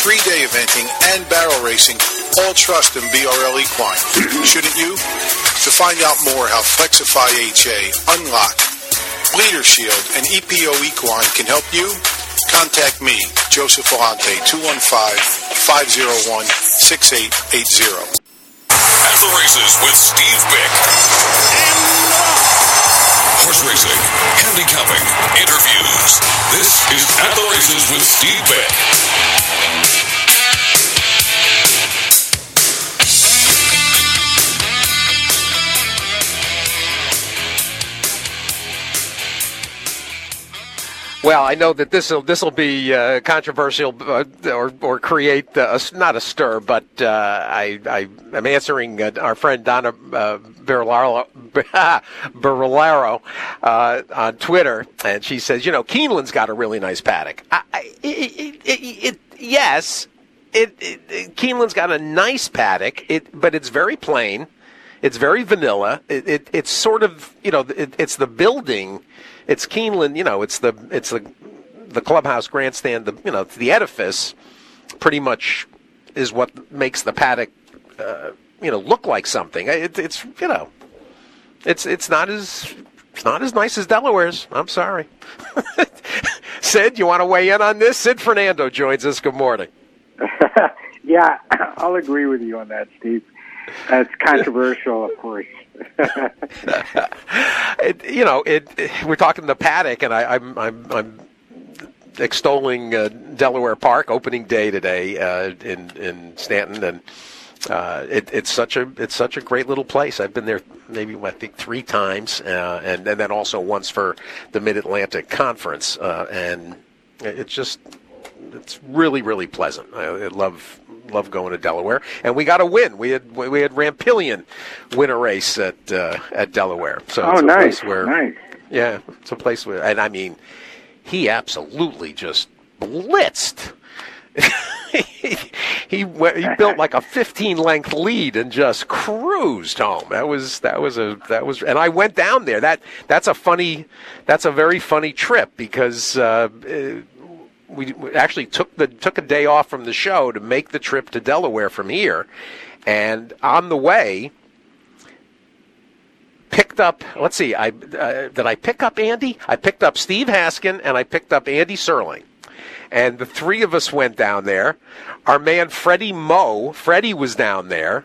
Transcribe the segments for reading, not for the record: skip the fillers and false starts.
3-day eventing, and barrel racing, all trust in BRL Equine. Shouldn't you? To find out more how Flexify HA, Unlock, Bleeder Shield, and EPO Equine can help you, contact me, Joseph Vellante, 215-501-6880. At the Races with Steve Bick. Horse racing, handicapping, interviews. This is At the Races with Steve Bick. Well, I know that this will be controversial or create not a stir, but I'm answering our friend Donna Berlaro on Twitter, and she says, Keeneland's got a really nice paddock. Yes, Keeneland's got a nice paddock, but it's very plain. It's very vanilla. It's sort of, it's the building. It's Keeneland, it's the clubhouse grandstand, the edifice pretty much is what makes the paddock, look like something. It's not as nice as Delaware's. I'm sorry. Sid, you want to weigh in on this? Sid Fernando joins us. Good morning. Yeah, I'll agree with you on that, Steve. That's controversial, of course. We're talking the paddock, and I'm extolling Delaware Park opening day today in Stanton, and it's such a great little place. I've been there maybe I think 3 times, and then also once for the Mid-Atlantic Conference, and it's really, really pleasant. I love going to Delaware, and we got a win. We had Rampillion win a race at Delaware. So it's a place where, nice. Yeah, it's a place where, and I mean, he absolutely just blitzed. he built like a 15-length lead and just cruised home. That was, and I went down there. That's a very funny trip because. We actually took a day off from the show to make the trip to Delaware from here, and on the way picked up. Let's see, did I pick up Andy? I picked up Steve Haskin and I picked up Andy Serling, and the 3 of us went down there. Our man Freddie was down there.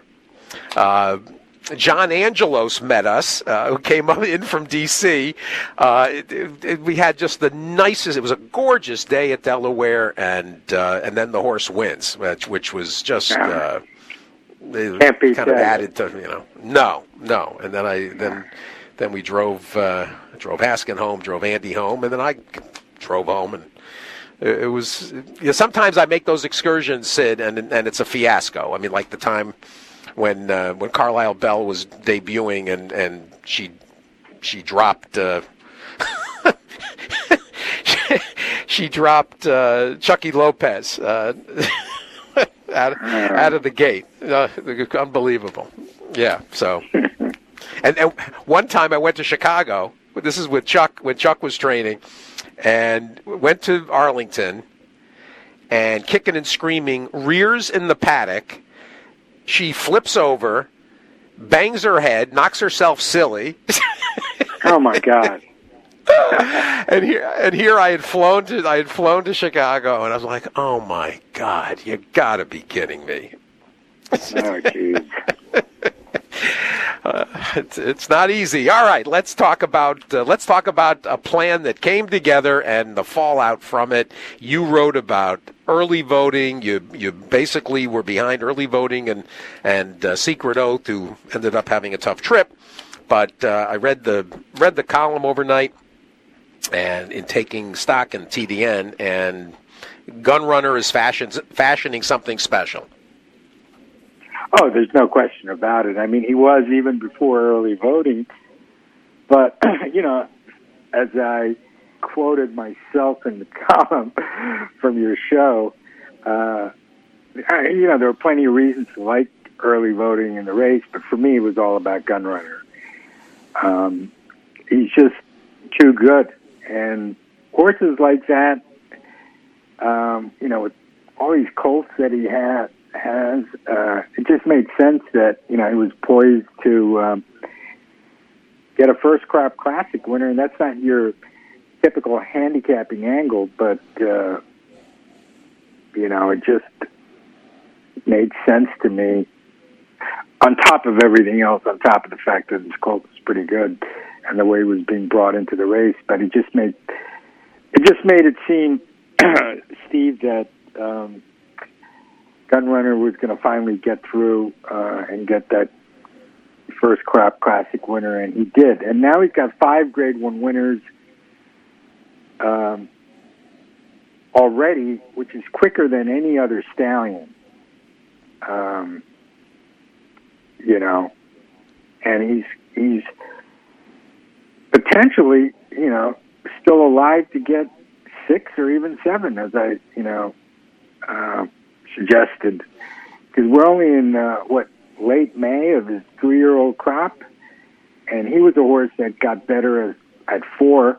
John Angelos met us, who came in from D.C. We had just the nicest. It was a gorgeous day at Delaware, and then the horse wins, which was just kind of added to no. And then we drove Haskin home, drove Andy home, and then I drove home, and it was. Sometimes I make those excursions, Sid, and it's a fiasco. I mean, like the time. When Carlisle Bell was debuting and she dropped she dropped Chucky Lopez out of the gate. Unbelievable. Yeah. So and one time I went to Chicago. This is with Chuck when Chuck was training, and went to Arlington, and kicking and screaming, rears in the paddock. She flips over, bangs her head, knocks herself silly. Oh my God! and here I had flown to Chicago, and I was like, oh my God, you got to be kidding me! Oh jeez. It's not easy. All right, let's talk about a plan that came together and the fallout from it. You wrote about early voting. You basically were behind early voting and Secret Oath, who ended up having a tough trip. But I read the column overnight, and in taking stock in TDN, and Gunrunner is fashioning something special. Oh, there's no question about it. I mean, he was even before early voting. But, as I quoted myself in the column from your show, there were plenty of reasons to like early voting in the race, but for me, it was all about Gunrunner. He's just too good. And horses like that, with all these colts that he has, it just made sense that, he was poised to get a first crop classic winner, and that's not your typical handicapping angle, but, it just made sense to me, on top of everything else, on top of the fact that his colt was pretty good and the way he was being brought into the race, but it just made it seem, Steve, that Gunrunner was going to finally get through and get that first crop classic winner, and he did. And now he's got 5 Grade 1 winners already, which is quicker than any other stallion. And he's potentially, still alive to get 6 or even 7, as I, suggested. Because we're only in, late May of his 3-year-old crop, and he was a horse that got better at 4.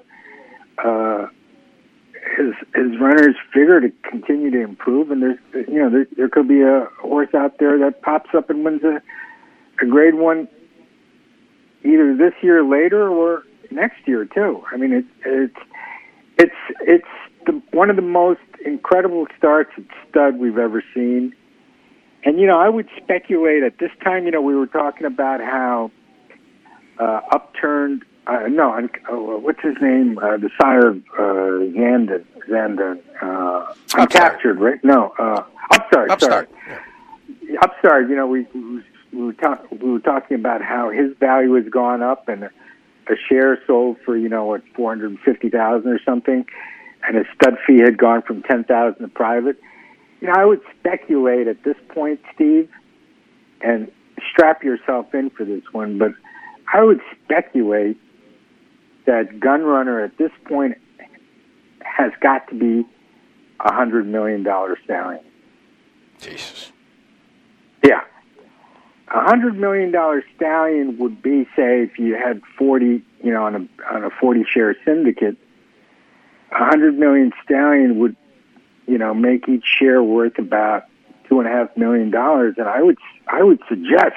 His runners figure to continue to improve, and there could be a horse out there that pops up and wins a Grade 1 either this year, later, or next year too. I mean, it's one of the most incredible starts at stud we've ever seen. And I would speculate at this time. We were talking about how Upturned. What's his name? The sire of Zandon. Uncaptured, right? No, Upstart. Upstart. Sorry. Upstart. We were talking about how his value has gone up, and a share sold for $450,000 or something, and his stud fee had gone from $10,000 to private. I would speculate at this point, Steve, and strap yourself in for this one, but I would speculate that Gunrunner at this point has got to be $100 million stallion. Jesus. Yeah. $100 million stallion would be, say, if you had 40, on a 40-share syndicate, $100 million stallion would, make each share worth about $2.5 million. And I would suggest,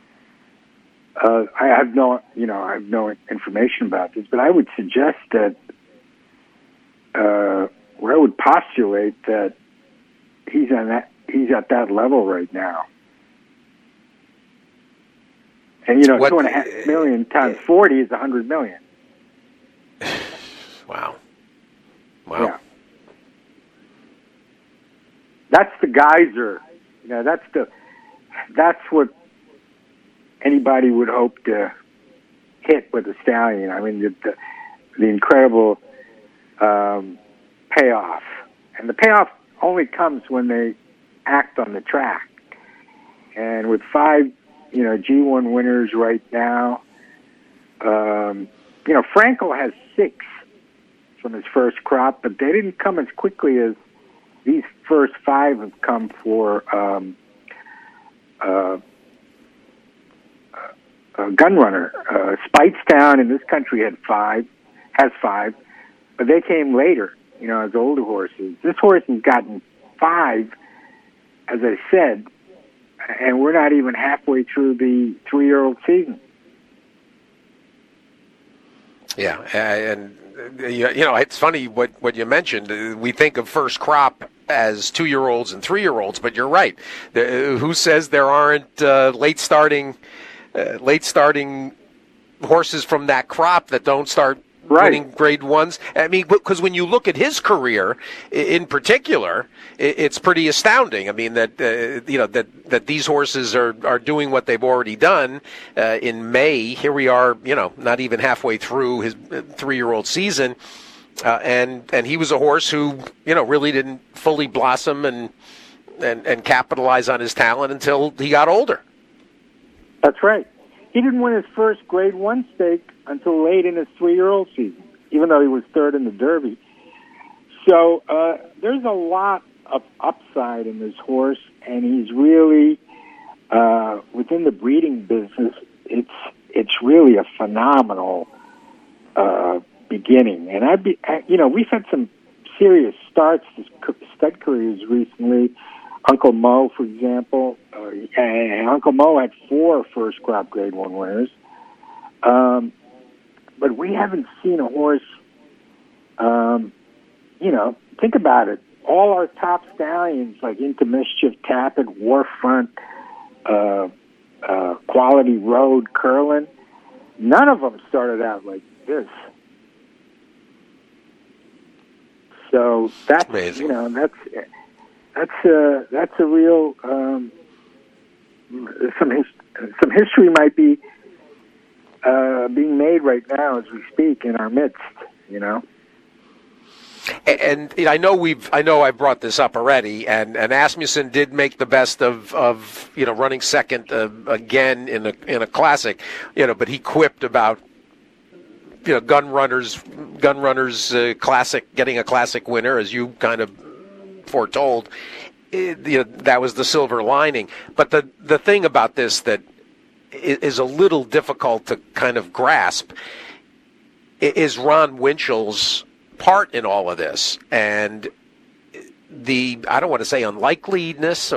I have no information about this, but I would suggest that, where I would postulate that he's at that level right now. And $2.5 million times 40 is $100 million. Wow. Yeah. That's the geyser. That's what anybody would hope to hit with a stallion. I mean, the incredible payoff, and the payoff only comes when they act on the track. And with 5, G1 winners right now, Frankel has 6 from his first crop, but they didn't come as quickly as these first 5 have come for Gunrunner. Speightstown in this country has 5, but they came later, as older horses. This horse has gotten 5, as I said, and we're not even halfway through the 3-year-old season. Yeah, and it's funny what you mentioned. We think of first crop as 2-year-olds and 3-year-olds, but you're right. Who says there aren't late starting horses from that crop that don't start winning Grade 1s? I mean, because when you look at his career in particular, it's pretty astounding. I mean, that these horses are doing what they've already done in May. Here we are, not even halfway through his 3-year-old season, and he was a horse who, really didn't fully blossom and capitalize on his talent until he got older. That's right. He didn't win his first Grade 1 stake until late in his 3-year-old season, even though he was third in the Derby. So there's a lot of upside in this horse, and he's really, within the breeding business, it's really a phenomenal beginning. And we've had some serious starts to stud careers recently. Uncle Mo, for example, and Uncle Mo had 4 first crop Grade 1 winners. But we haven't seen a horse, think about it. All our top stallions, like Into Mischief, Tappet, Warfront, Quality Road, Curlin, none of them started out like this. So that's amazing. That's a real some history might be being made right now as we speak in our midst. And I know I brought this up already, and Asmussen did make the best of running second again in a classic, but he quipped about gun runners classic getting a classic winner, as you kind of foretold. That was the silver lining. But the thing about this that is a little difficult to kind of grasp is Ron Winchell's part in all of this, and I don't want to say unlikeliness,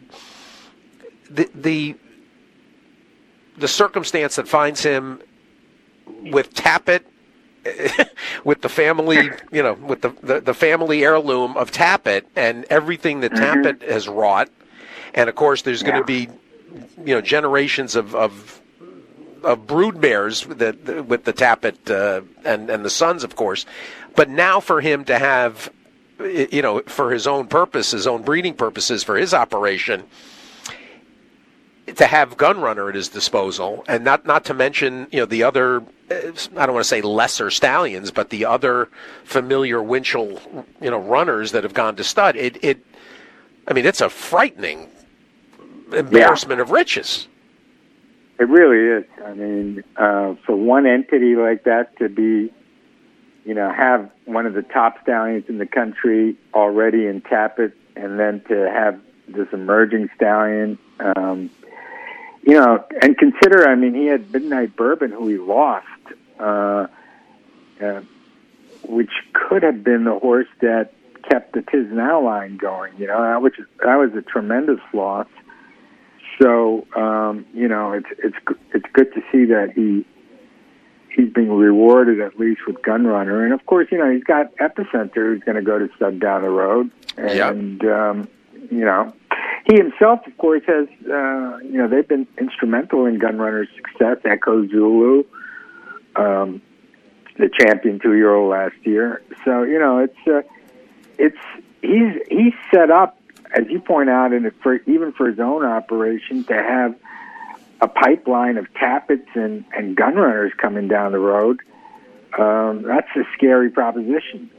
the circumstance that finds him with Tappet, with the family, with the family heirloom of Tappet and everything that Tappet has wrought, and of course there's going to be generations of broodmares with the Tappet and the sons, of course. But now for him to have, for his own purpose, his own breeding purposes for his operation, to have Gunrunner at his disposal, and not to mention the other, I don't want to say lesser stallions, but the other familiar Winchell runners that have gone to stud. It's a frightening embarrassment of riches. It really is. I mean, for one entity like that to be, have one of the top stallions in the country already in Tappet, and then to have this emerging stallion, and consider, he had Midnight Bourbon, who he lost, which could have been the horse that kept the Tis Now line going, that was a tremendous loss. So, it's good to see that he's being rewarded at least with Gunrunner. And of course, he's got Epicenter, who's going to go to stud down the road. And, he himself, of course, has, they've been instrumental in Gunrunner's success. Echo Zulu, the champion 2-year-old last year. So, he's set up, as you point out, even for his own operation, to have a pipeline of Tappets and Gunrunners coming down the road. That's a scary proposition.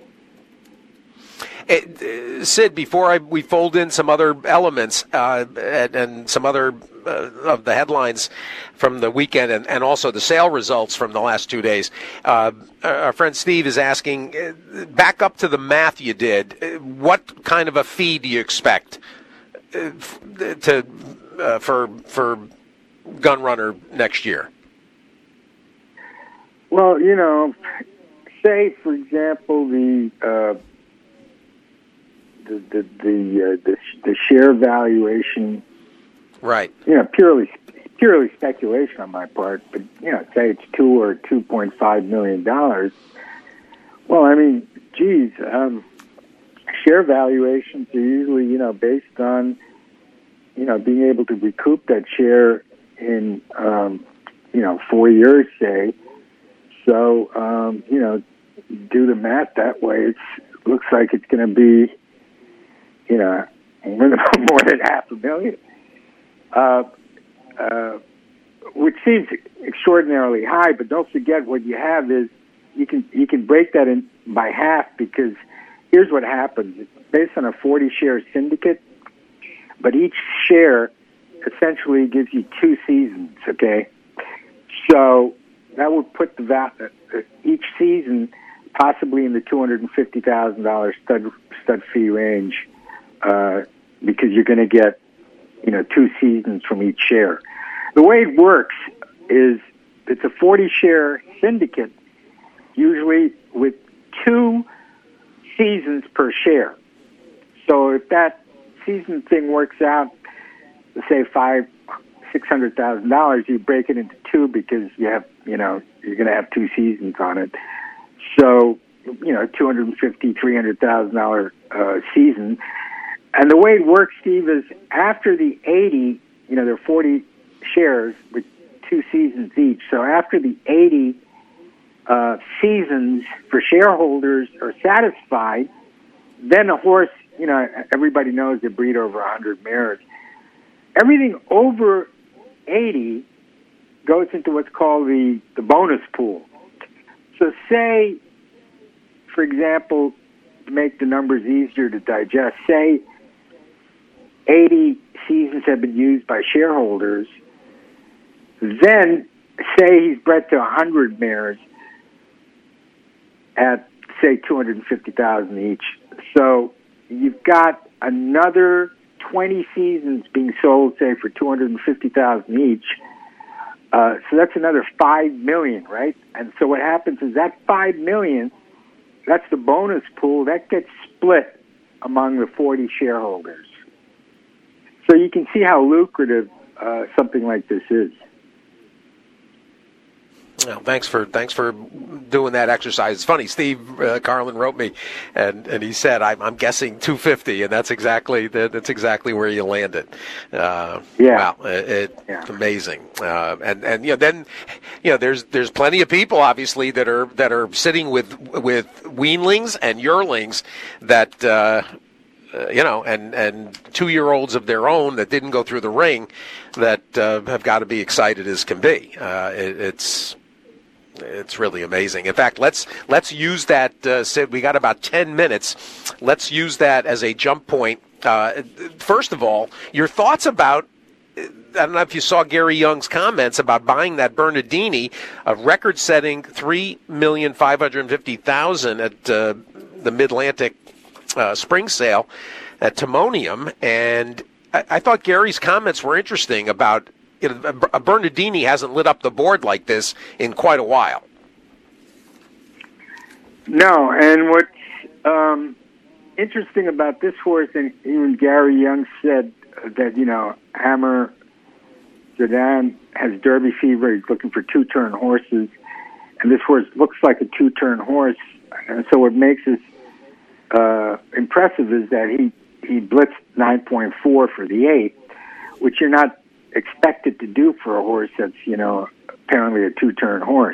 Sid, before we fold in some other elements and some other of the headlines from the weekend and also the sale results from the last 2 days, our friend Steve is asking, back up to the math you did, what kind of a fee do you expect for Gunrunner next year? Well, say for example the share valuation, right? Purely speculation on my part, but say it's $2 or $2.5 million. Well, share valuations are usually based on being able to recoup that share in 4 years, say. So do the math that way. It looks like it's going to be more than $500,000, which seems extraordinarily high. But don't forget, what you have is you can break that in by half, because here's what happens: it's based on a 40-share syndicate, but each share essentially gives you 2 seasons. Okay, so that would put each season possibly in the $250,000 stud fee range, because you're going to get 2 seasons from each share. The way it works is it's a 40-share syndicate, usually with 2 seasons per share. So if that season thing works out, let's say $600,000, you break it into two because you have, you're going to have two seasons on it. So, $250,000, $300,000 season. And the way it works, Steve, is after the 80, there are 40 shares with two seasons each. So after the 80 seasons for shareholders are satisfied, then a horse, everybody knows they breed over 100 mares. Everything over 80 goes into what's called the bonus pool. So say, for example, to make the numbers easier to digest, say 80 seasons have been used by shareholders, then say he's bred to 100 mares at, say, $250,000 each. So you've got another 20 seasons being sold, say, for $250,000 each. So that's another $5 million, right? And so what happens is that $5 million, that's the bonus pool, that gets split among the 40 shareholders. So you can see how lucrative something like this is. Well, thanks for doing that exercise. It's funny. Steve Carlin wrote me, and he said, "I'm guessing 250," and that's exactly where you landed. Wow, it's amazing. And then there's plenty of people obviously that are sitting with weanlings and yearlings that. And 2-year-olds of their own that didn't go through the ring that have got to be excited as can be. It's really amazing. In fact, let's use that. Sid, we got about 10 minutes. Let's use that as a jump point. First of all, your thoughts about. I don't know if you saw Gary Young's comments about buying that Bernardini, a record-setting $3,550,000 at the Mid-Atlantic spring sale at Timonium, and I thought Gary's comments were interesting about a Bernardini hasn't lit up the board like this in quite a while. No, and what's interesting about this horse, and even Gary Young said that, Hammer Zidane has Derby fever. He's looking for two-turn horses, and this horse looks like a two-turn horse, and so what makes this impressive is that he blitzed 9.4 for the 8, which you're not expected to do for a horse that's apparently a two-turn horse.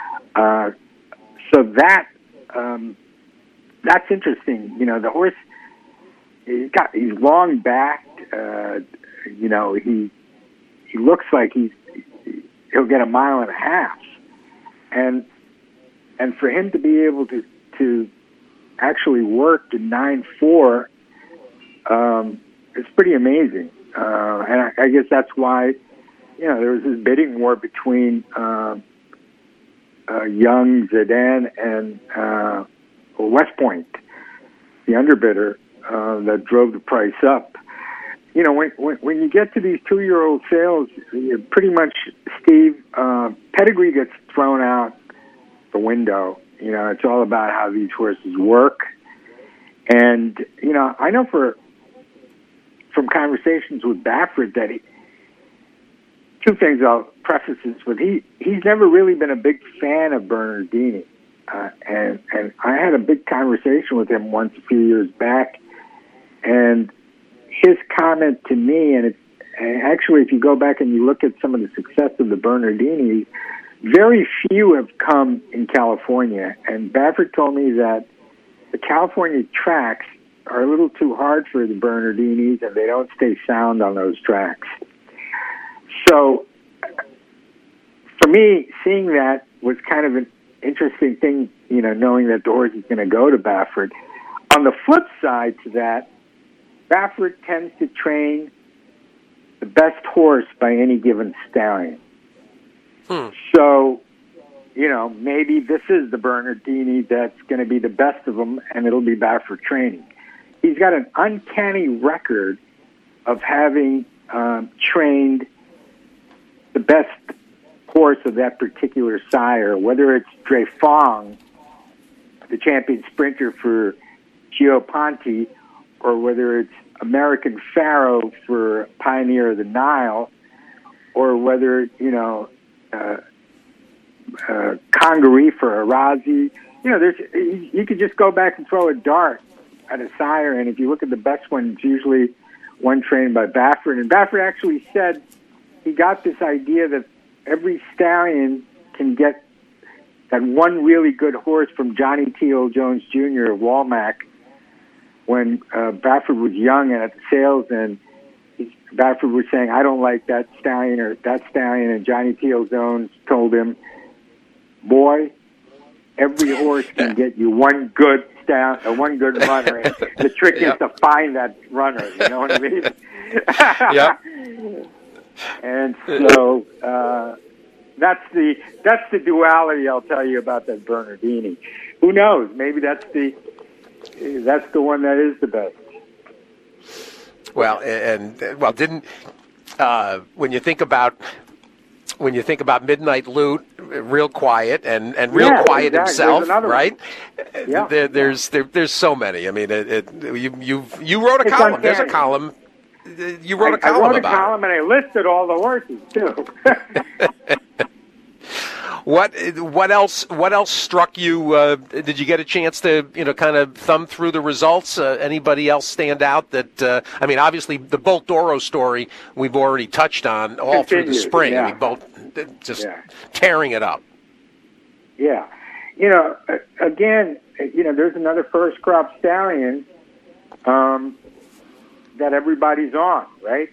So that's interesting. The horse he's long backed. He looks like he'll get 1.5 miles, and for him to be able to actually worked in 9.4, it's pretty amazing. And I guess that's why, there was this bidding war between Young, Zidane, and West Point, the underbidder, that drove the price up. When you get to these 2-year-old sales, pretty much, Steve, pedigree gets thrown out the window. It's all about how these horses work. And, I know from conversations with Baffert that two things I'll preface this with. He's never really been a big fan of Bernardini. And I had a big conversation with him once a few years back. And his comment to me, and actually if you go back and you look at some of the success of the Bernardini, very few have come in California, and Baffert told me that the California tracks are a little too hard for the Bernardinis, and they don't stay sound on those tracks. So, for me, seeing that was kind of an interesting thing, knowing that the horse is going to go to Baffert. On the flip side to that, Baffert tends to train the best horse by any given stallion. So, maybe this is the Bernardini that's going to be the best of them, and it'll be Baffert training. He's got an uncanny record of having trained the best horse of that particular sire, whether it's Drefong, the champion sprinter for Gio Ponte, or whether it's American Pharaoh for Pioneer of the Nile, or whether, Congaree for Arazi. You could just go back and throw a dart at a sire, and if you look at the best one, it's usually one trained by Baffert. And Baffert actually said he got this idea that every stallion can get that one really good horse from Johnny T.O. Jones Jr. of Walmack when Baffert was young and at the sales, and Baffert was saying, I don't like that stallion or that stallion, and Johnny T.O. Jones told him, boy, every horse can get you one good one good runner. And the trick is to find that runner, you know what I mean? Yeah. And so that's the duality I'll tell you about that Bernardini. Who knows? Maybe that's the one that is the best. Well, didn't when you think about Midnight Loot, real quiet and real quiet himself, right? Yeah. There's so many. I mean, you wrote a column. There's a column. You wrote a column about it. I wrote a column and I listed all the horses too. What else struck you? Did you get a chance to kind of thumb through the results? Anybody else stand out? That obviously the Bolt D'Oro story we've already touched on all through the spring. Yeah. I mean, Bolt just tearing it up. Yeah, again, there's another first crop stallion that everybody's on, right?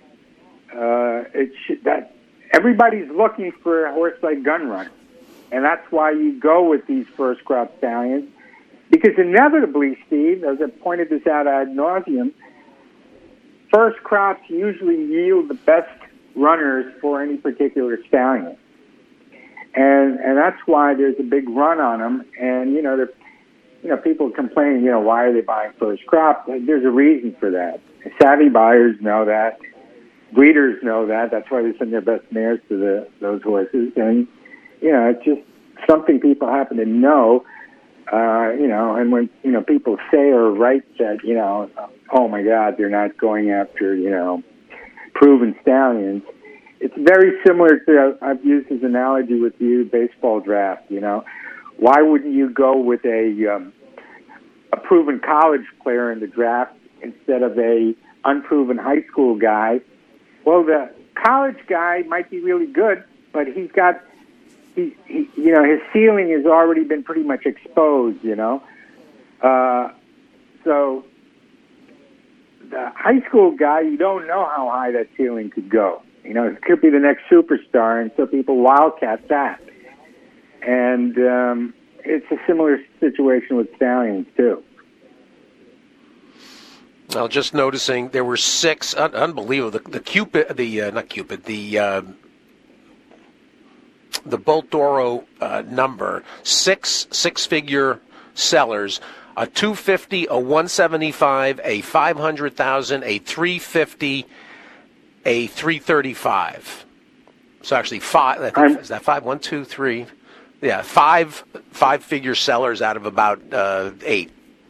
That everybody's looking for a horse like Gunrunner. And that's why you go with these first crop stallions. Because inevitably, Steve, as I pointed this out ad nauseum, first crops usually yield the best runners for any particular stallion. And that's why there's a big run on them. And, people complain, why are they buying first crop? There's a reason for that. Savvy buyers know that. Breeders know that. That's why they send their best mares to those horses. And, it's just something people happen to know, and when, people say or write that, oh my God, they're not going after, proven stallions. It's very similar to, I've used this analogy with you, baseball draft, Why wouldn't you go with a proven college player in the draft instead of a unproven high school guy? Well, the college guy might be really good, but his ceiling has already been pretty much exposed, So the high school guy, you don't know how high that ceiling could go. It could be the next superstar, and so people wildcat that. And it's a similar situation with stallions, too. Well, just noticing there were 6, unbelievable, the Bolt D'Oro number, 6 six-figure sellers, a 250, a 175, a 500,000, a 350, a 335. So actually 5. Is that 5? 1, 2, 3. Yeah, 5 five-figure sellers out of about 8.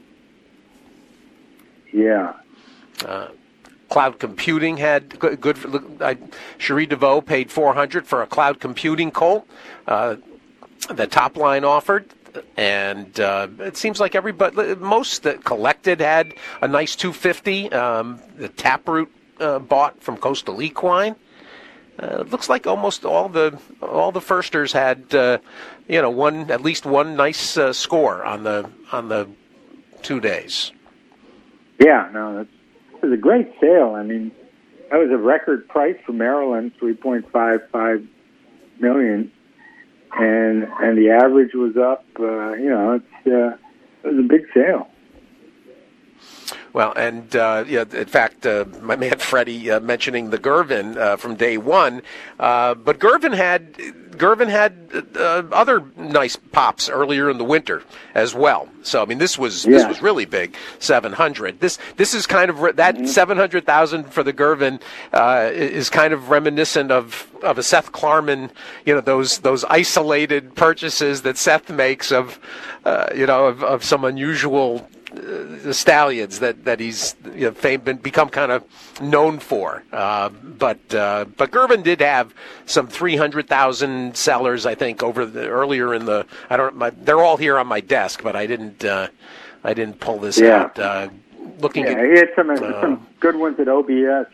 Yeah. Cloud Computing had good. Cherie DeVoe paid $400 for a Cloud Computing colt. The top line offered, and it seems like most that collected had a nice 250. The Taproot bought from Coastal Equine. It looks like almost all the firsters had at least one nice score on the 2 days. Yeah, no, it was a great sale. I mean, that was a record price for Maryland, $3.55 million, and the average was up. It was a big sale. Well, and in fact, my man Freddie mentioning the Gervin from day one, but Gervin had other nice pops earlier in the winter as well. So I mean, this was really big, 700. This is kind of that 700,000 for the Gervin is kind of reminiscent of a Seth Klarman, those isolated purchases that Seth makes of some unusual the stallions that he's become kind of known for. But Girvan did have some 300,000 sellers, I think, earlier in the. They're all here on my desk, but I didn't pull this out. He had some good ones at OBS.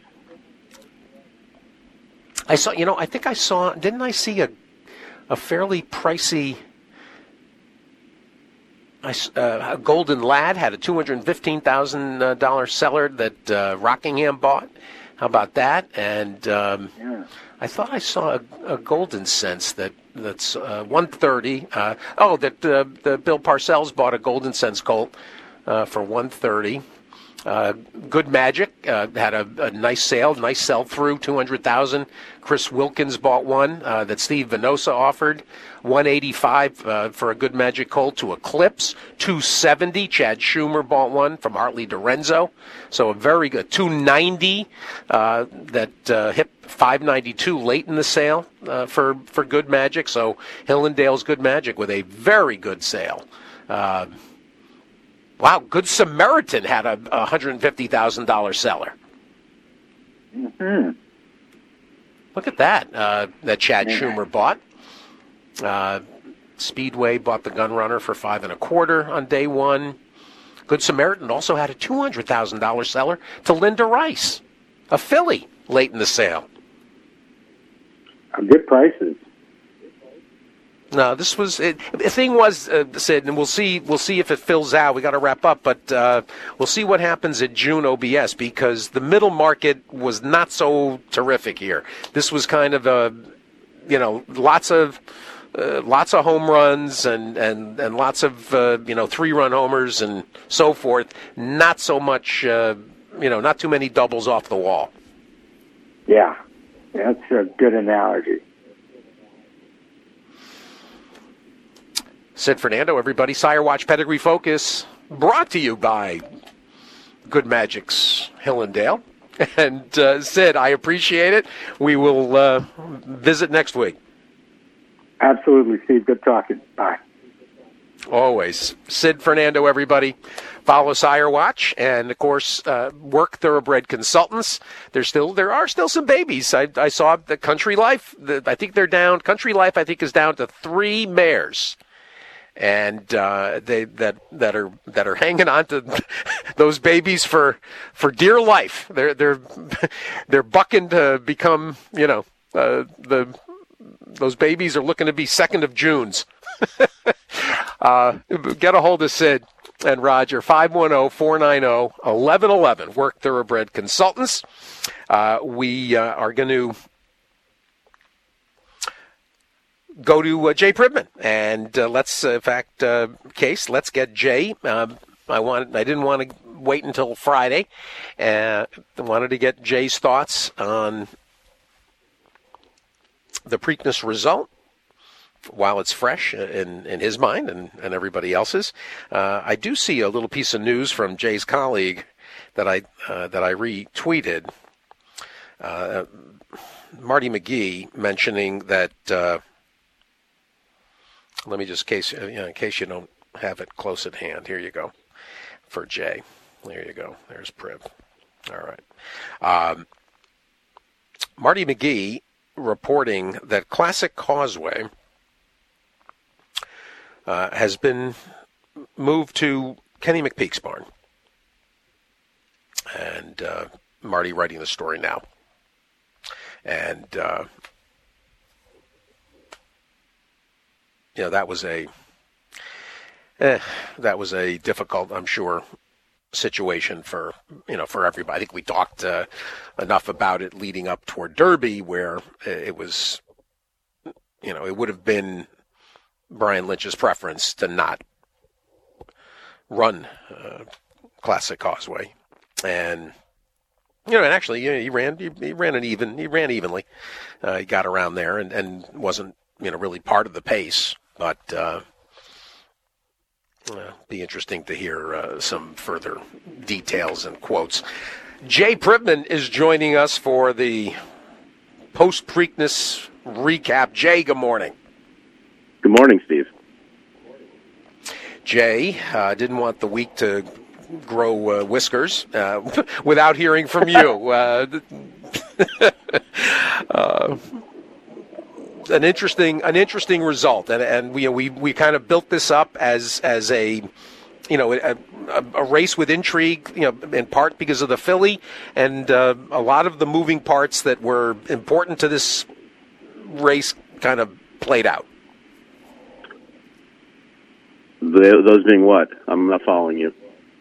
I saw. I think I saw. Didn't I see a fairly pricey? Golden Lad had a $215,000 seller that Rockingham bought. How about that? And I thought I saw a Golden Sense that's 130. That Bill Parcells bought a Golden Sense Colt for 130. Good Magic had a nice sale, nice sell-through, 200,000. Chris Wilkins bought one that Steve Venosa offered, 185 for a Good Magic Colt to Eclipse, 270. Chad Schumer bought one from Hartley DiRenzo, so a very good 290 that hit 592 late in the sale for Good Magic. So Hillendale's Good Magic with a very good sale. Wow, Good Samaritan had a $150,000 seller. Mm-hmm. Look at that. That Chad Schumer bought. Speedway bought the Gunrunner for $525 on day one. Good Samaritan also had a $200,000 seller to Linda Rice, a filly, late in the sale. Good prices. No, this was it. The thing was, Sid, and we'll see if it fills out. We got to wrap up, but we'll see what happens at June OBS because the middle market was not so terrific here. This was kind of lots of home runs and lots of 3-run homers and so forth. Not so much, not too many doubles off the wall. Yeah, that's a good analogy. Sid Fernando, everybody. Sire Watch Pedigree Focus, brought to you by Good Magic's Hillendale. And Sid, I appreciate it. We will visit next week. Absolutely, Steve. Good talking. Bye. Always. Sid Fernando, everybody. Follow Sire Watch, and of course, Work Thoroughbred Consultants. There are still some babies. I saw the Country Life. I think they're down. Country Life, I think, is down to 3 mares. And that are hanging on to those babies for dear life. They're bucking to become those babies are looking to be 2nd of Junes. Get a hold of Sid and Roger, 510-490-1111. Work Thoroughbred Consultants. We are going to go to Jay Privman, and let's get Jay. I didn't want to wait until Friday. I wanted to get Jay's thoughts on the Preakness result while it's fresh in his mind and everybody else's. I do see a little piece of news from Jay's colleague that I retweeted. Marty McGee mentioning that. Let me just, in case you don't have it close at hand, here you go, for Jay. There you go. There's Priv. All right. Marty McGee reporting that Classic Causeway has been moved to Kenny McPeak's barn. And Marty writing the story now. And that was a difficult, I'm sure, situation for everybody. I think we talked enough about it leading up toward Derby, where it was, it would have been Brian Lynch's preference to not run Classic Causeway, and actually, he ran evenly. He got around there and wasn't really part of the pace. But be interesting to hear some further details and quotes. Jay Privman is joining us for the post-Preakness recap. Jay, good morning. Good morning, Steve. Jay, didn't want the week to grow whiskers without hearing from you. An interesting result, and we kind of built this up as a race with intrigue, in part because of the filly and a lot of the moving parts that were important to this race kind of played out. Those being what? I'm not following you.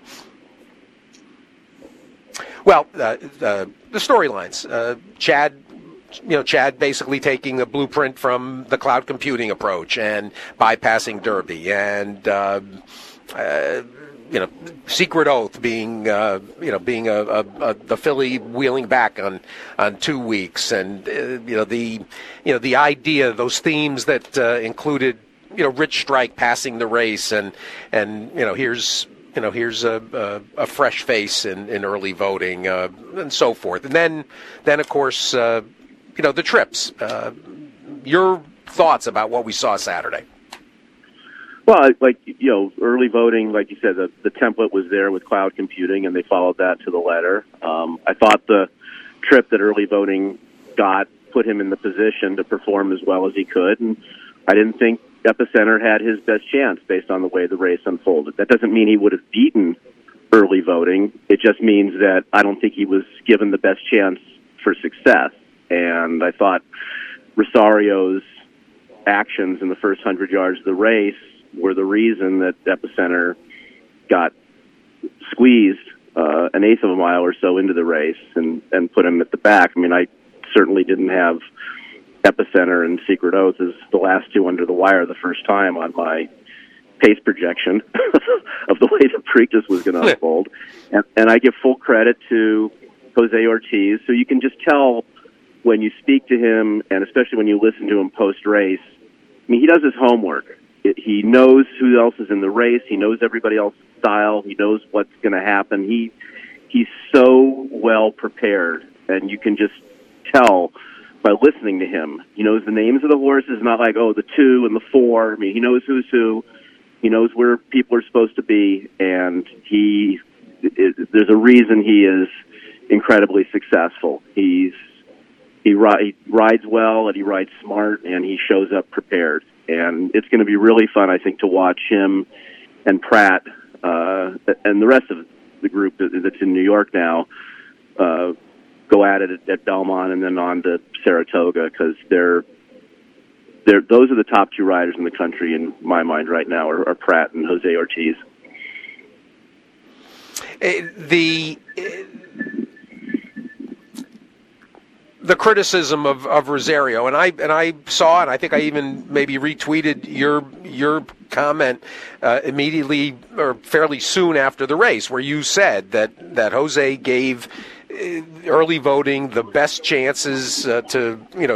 Well, the storylines. Chad basically taking the blueprint from the cloud computing approach and bypassing Derby, and Secret Oath being the filly wheeling back on 2 weeks, and the idea, those themes that included Rich Strike passing the race, and here's a fresh face in early voting, and so forth, and then of course the trips. Your thoughts about what we saw Saturday? Well, early voting, like you said, the template was there with cloud computing, and they followed that to the letter. I thought the trip that early voting got put him in the position to perform as well as he could, and I didn't think Epicenter had his best chance based on the way the race unfolded. That doesn't mean he would have beaten early voting. It just means that I don't think he was given the best chance for success. And I thought Rosario's actions in the first 100 yards of the race were the reason that Epicenter got squeezed an eighth of a mile or so into the race and put him at the back. I mean, I certainly didn't have Epicenter and Secret Oath as the last two under the wire the first time on my pace projection of the way the Preakness was going to unfold. And I give full credit to Jose Ortiz. So you can just tell when you speak to him, and especially when you listen to him post-race, I mean, he does his homework. He knows who else is in the race. He knows everybody else's style. He knows what's going to happen. He's so well prepared, and you can just tell by listening to him. He knows the names of the horses, not like, the 2 and the 4. I mean, he knows who's who. He knows where people are supposed to be, and there's a reason he is incredibly successful. He rides well, and he rides smart, and he shows up prepared. And it's going to be really fun, I think, to watch him and Pratt and the rest of the group that's in New York now go at it at Belmont and then on to Saratoga, because those are the top two riders in the country in my mind right now are Pratt and Jose Ortiz. The criticism of Rosario, and I saw, and I think I even maybe retweeted your comment immediately or fairly soon after the race, where you said that Jose gave early voting the best chances to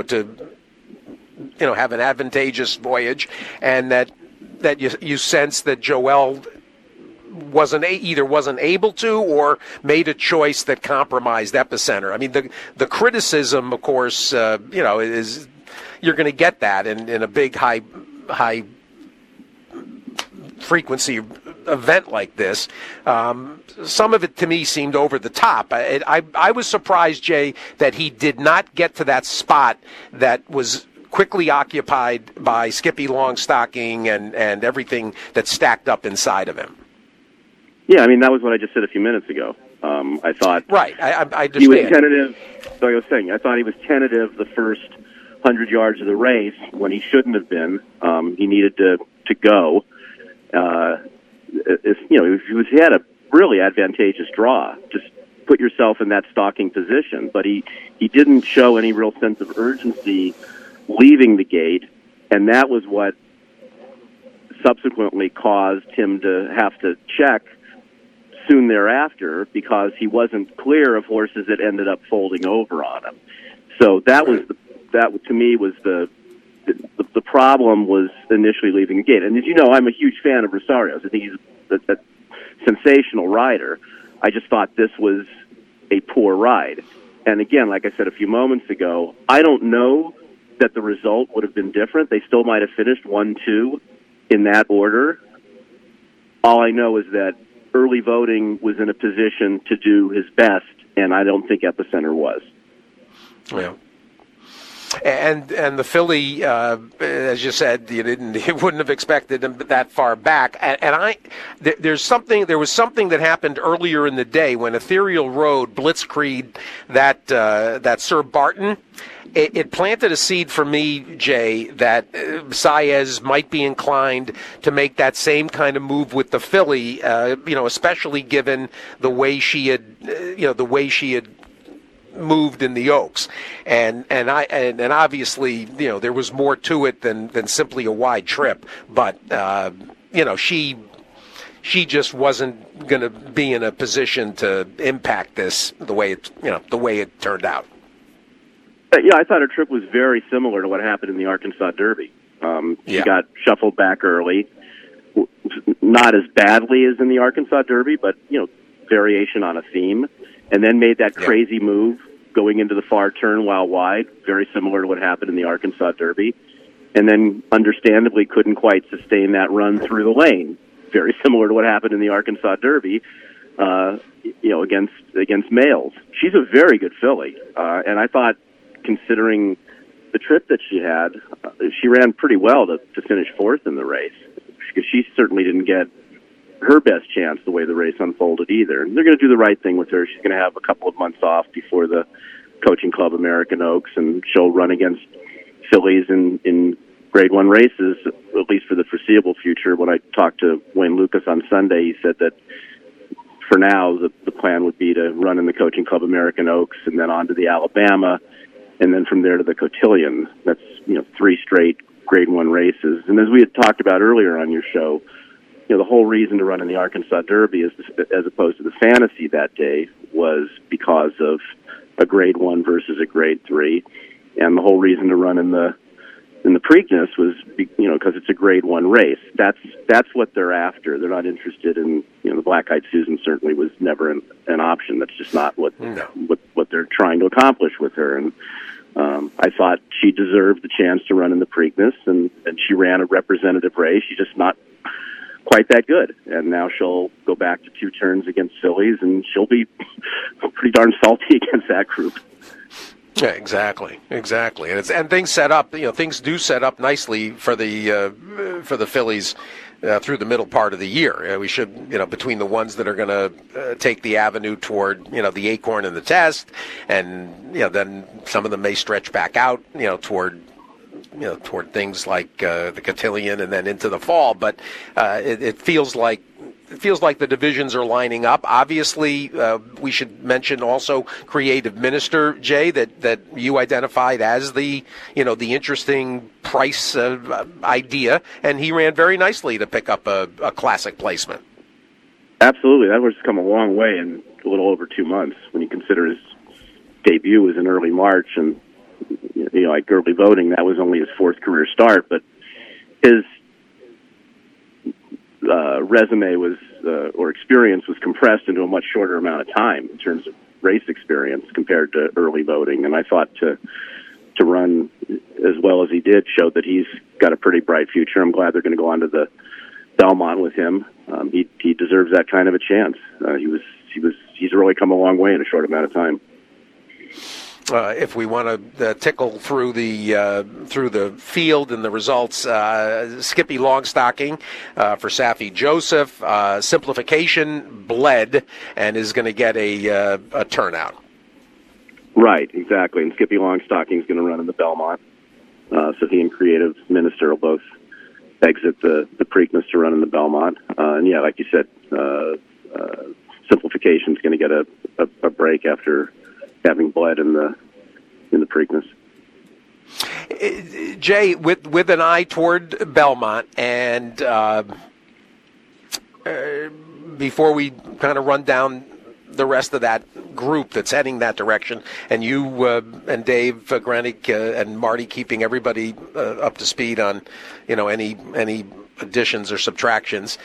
have an advantageous voyage, and that you sense that Joel wasn't able to, or made a choice that compromised Epicenter. I mean, the criticism, of course, is you're going to get that in a big high frequency event like this. Some of it to me seemed over the top. I was surprised, Jay, that he did not get to that spot that was quickly occupied by Skippy Longstocking and everything that stacked up inside of him. Yeah, I mean, that was what I just said a few minutes ago. I thought... Right, I understand. He was tentative. So I was saying, I thought he was tentative the first 100 yards of the race when he shouldn't have been. He needed to go. He had a really advantageous draw. Just put yourself in that stalking position. But he didn't show any real sense of urgency leaving the gate, and that was what subsequently caused him to have to check soon thereafter, because he wasn't clear of horses that ended up folding over on him. So that to me was the problem, was initially leaving the gate. And as you know, I'm a huge fan of Rosario's. I think he's a sensational rider. I just thought this was a poor ride. And again, like I said a few moments ago, I don't know that the result would have been different. They still might have finished 1-2 in that order. All I know is that early voting was in a position to do his best, and I don't think Epicenter was. Yeah. And the filly, as you said, you wouldn't have expected him that far back. There was something that happened earlier in the day when Ethereal Road blitzkrieged that Sir Barton. It planted a seed for me, Jay, that Saez might be inclined to make that same kind of move with the filly. Especially given the way she had moved in the Oaks, and obviously, there was more to it than simply a wide trip. But she just wasn't going to be in a position to impact this the way it turned out. Yeah, I thought her trip was very similar to what happened in the Arkansas Derby. She got shuffled back early, not as badly as in the Arkansas Derby, but variation on a theme. And then made that crazy move going into the far turn while wide, very similar to what happened in the Arkansas Derby. And then, understandably, couldn't quite sustain that run through the lane, very similar to what happened in the Arkansas Derby, against males. She's a very good filly, and I thought, considering the trip that she had, she ran pretty well to finish fourth in the race, because she certainly didn't get her best chance the way the race unfolded either. And they're going to do the right thing with her. She's going to have a couple of months off before the Coaching Club American Oaks, and she'll run against fillies in Grade 1 races, at least for the foreseeable future. When I talked to Wayne Lucas on Sunday, he said that for now the plan would be to run in the Coaching Club American Oaks and then on to the Alabama, and then from there to the Cotillion. That's 3 straight Grade 1 races. And as we had talked about earlier on your show, the whole reason to run in the Arkansas Derby as opposed to the Fantasy that day was because of a Grade 1 versus a Grade 3, and the whole reason to run in the Preakness was because it's a Grade 1 race. That's what they're after. They're not interested in the Black Eyed Susan certainly was never an option. That's just not what they're trying to accomplish with her. And I thought she deserved the chance to run in the Preakness, and she ran a representative race. She's just not quite that good, and now she'll go back to 2 turns against fillies, and she'll be pretty darn salty against that group. Yeah, exactly, and things set up. Things do set up nicely for the fillies through the middle part of the year. We should, between the ones that are going to take the avenue toward, the Acorn and the Test, and then some of them may stretch back out, toward things like the Cotillion and then into the fall. But it feels like the divisions are lining up. Obviously, we should mention also Creative Minister, Jay, that you identified as the interesting price idea, and he ran very nicely to pick up a classic placement. Absolutely, that was come a long way in a little over 2 months when you consider his debut was in early March, and like early voting, that was only his 4th career start, but his resume was or experience was compressed into a much shorter amount of time in terms of race experience compared to early voting. And I thought to run as well as he did showed that he's got a pretty bright future. I'm glad they're going to go on to the Belmont with him. He deserves that kind of a chance. He's really come a long way in a short amount of time. If we want to tickle through the field and the results, Skippy Longstocking for Safi Joseph, Simplification bled and is going to get a turnout. Right, exactly. And Skippy Longstocking is going to run in the Belmont. So he and Creative Minister will both exit the Preakness to run in the Belmont. And yeah, like you said, Simplification is going to get a break after having bled in the Preakness. Jay, with an eye toward Belmont, and before we kind of run down the rest of that group that's heading that direction, and you and Dave Granick and Marty keeping everybody up to speed on any additions or subtractions.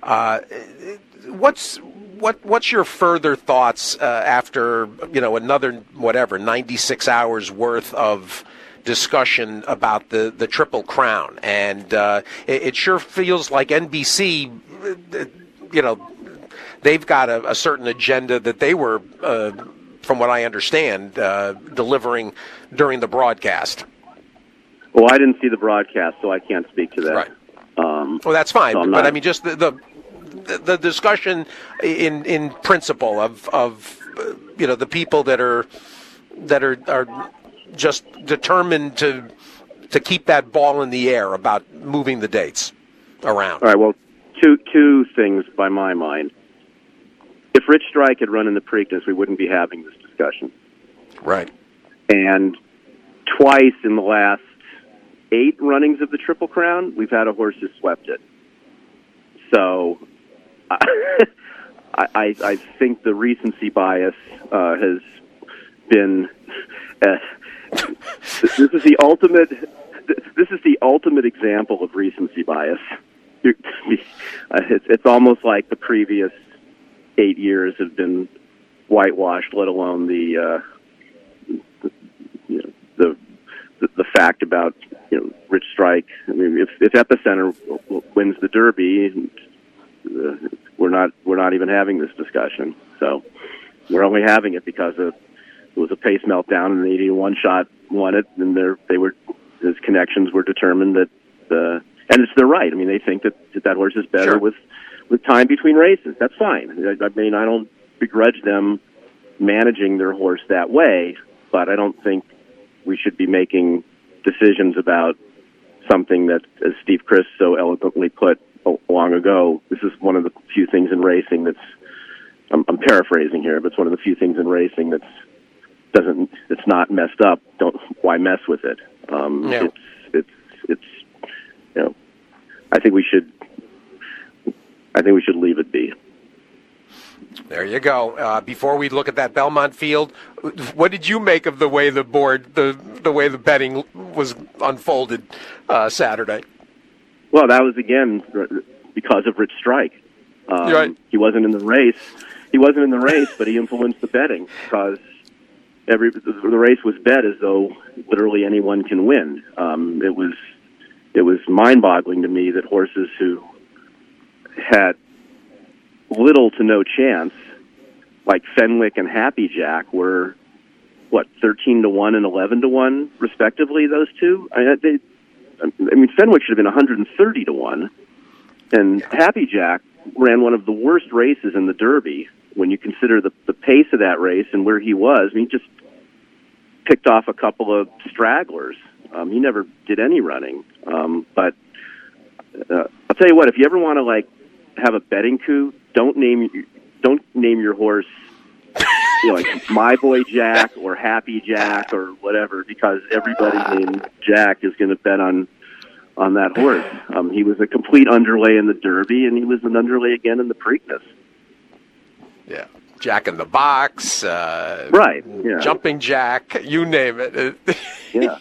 What's your further thoughts after another 96 hours worth of discussion about the Triple Crown? And it sure feels like NBC, they've got a certain agenda that they were, from what I understand, delivering during the broadcast. Well, I didn't see the broadcast, so I can't speak to that. Right. Well, that's fine, so but I mean, just the discussion in principle of the people that are just determined to keep that ball in the air about moving the dates around. All right. Well, two things by my mind. If Rich Strike had run in the Preakness, we wouldn't be having this discussion. Right. And twice in the last 8 runnings of the Triple Crown, we've had a horse who swept it. So I think the recency bias has been. This is the ultimate. This is the ultimate example of recency bias. It's almost like the previous 8 years have been whitewashed, let alone the fact about Rich Strike. I mean, if Epicenter wins the Derby, we're not even having this discussion. So we're only having it because it was a pace meltdown, and the 81 shot won it, and his connections were determined that and it's their right. I mean, they think that horse is better Sure. with time between races. That's fine. I mean, I don't begrudge them managing their horse that way, but I don't think we should be making decisions about something that, as Steve Chris so eloquently put long ago, this is one of the few things in racing that's, I'm paraphrasing here, but it's one of the few things in racing it's not messed up. Why mess with it? No. It's I think we should leave it be. There you go. Before we look at that Belmont field, what did you make of the way the board, the way the betting was unfolded Saturday? Well, that was again because of Rich Strike. Right. He wasn't in the race. He wasn't in the race, but he influenced the betting because the race was bet as though literally anyone can win. It was mind-boggling to me that horses who had little to no chance, like Fenwick and Happy Jack, were 13-1 and 11-1 respectively. Those two. I mean, Fenwick should have been 130-1, and Happy Jack ran one of the worst races in the Derby when you consider the pace of that race and where he was. I mean, he just picked off a couple of stragglers. He never did any running. But I'll tell you what, if you ever want to have a betting coup, don't name your horse like My Boy Jack or Happy Jack or whatever, because everybody named Jack is going to bet on that horse. He was a complete underlay in the Derby, and he was an underlay again in the Preakness. Yeah, Jack in the Box, right? Yeah. Jumping Jack, you name it. Yeah.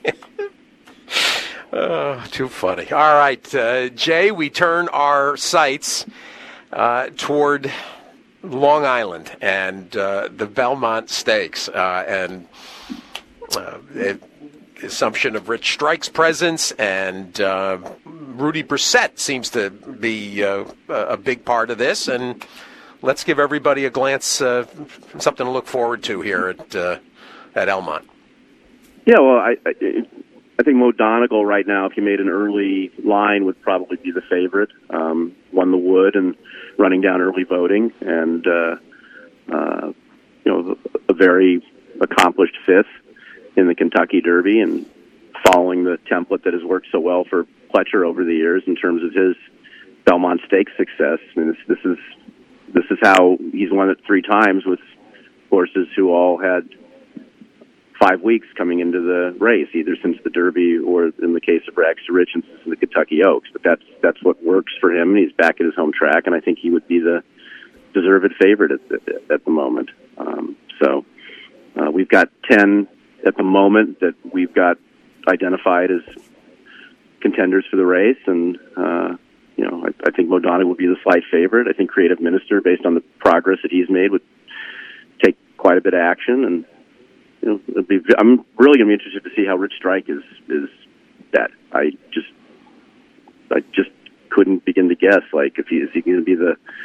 Too funny. All right, Jay, we turn our sights toward Long Island and the Belmont Stakes and the assumption of Rich Strike's presence, and Rudy Brissett seems to be a big part of this. And let's give everybody a glance, something to look forward to here at Elmont. Yeah, well, I think Mo Donegal right now, if you made an early line, would probably be the favorite. Won the Wood and running down early voting, and a very accomplished fifth in the Kentucky Derby, and following the template that has worked so well for Pletcher over the years in terms of his Belmont Stakes success. I mean, this is how he's won it 3 times with horses who all had 5 weeks coming into the race, either since the Derby or, in the case of Rags to Riches, since the Kentucky Oaks. But that's what works for him. He's back at his home track, and I think he would be the deserved favorite at the moment. So we've got 10 at the moment that we've got identified as contenders for the race, and I think Mo Donegal would be the slight favorite. I think Creative Minister, based on the progress that he's made, would take quite a bit of action, and I'm really going to be interested to see how Rich Strike is bet. I just couldn't begin to guess. Like, is he going to be the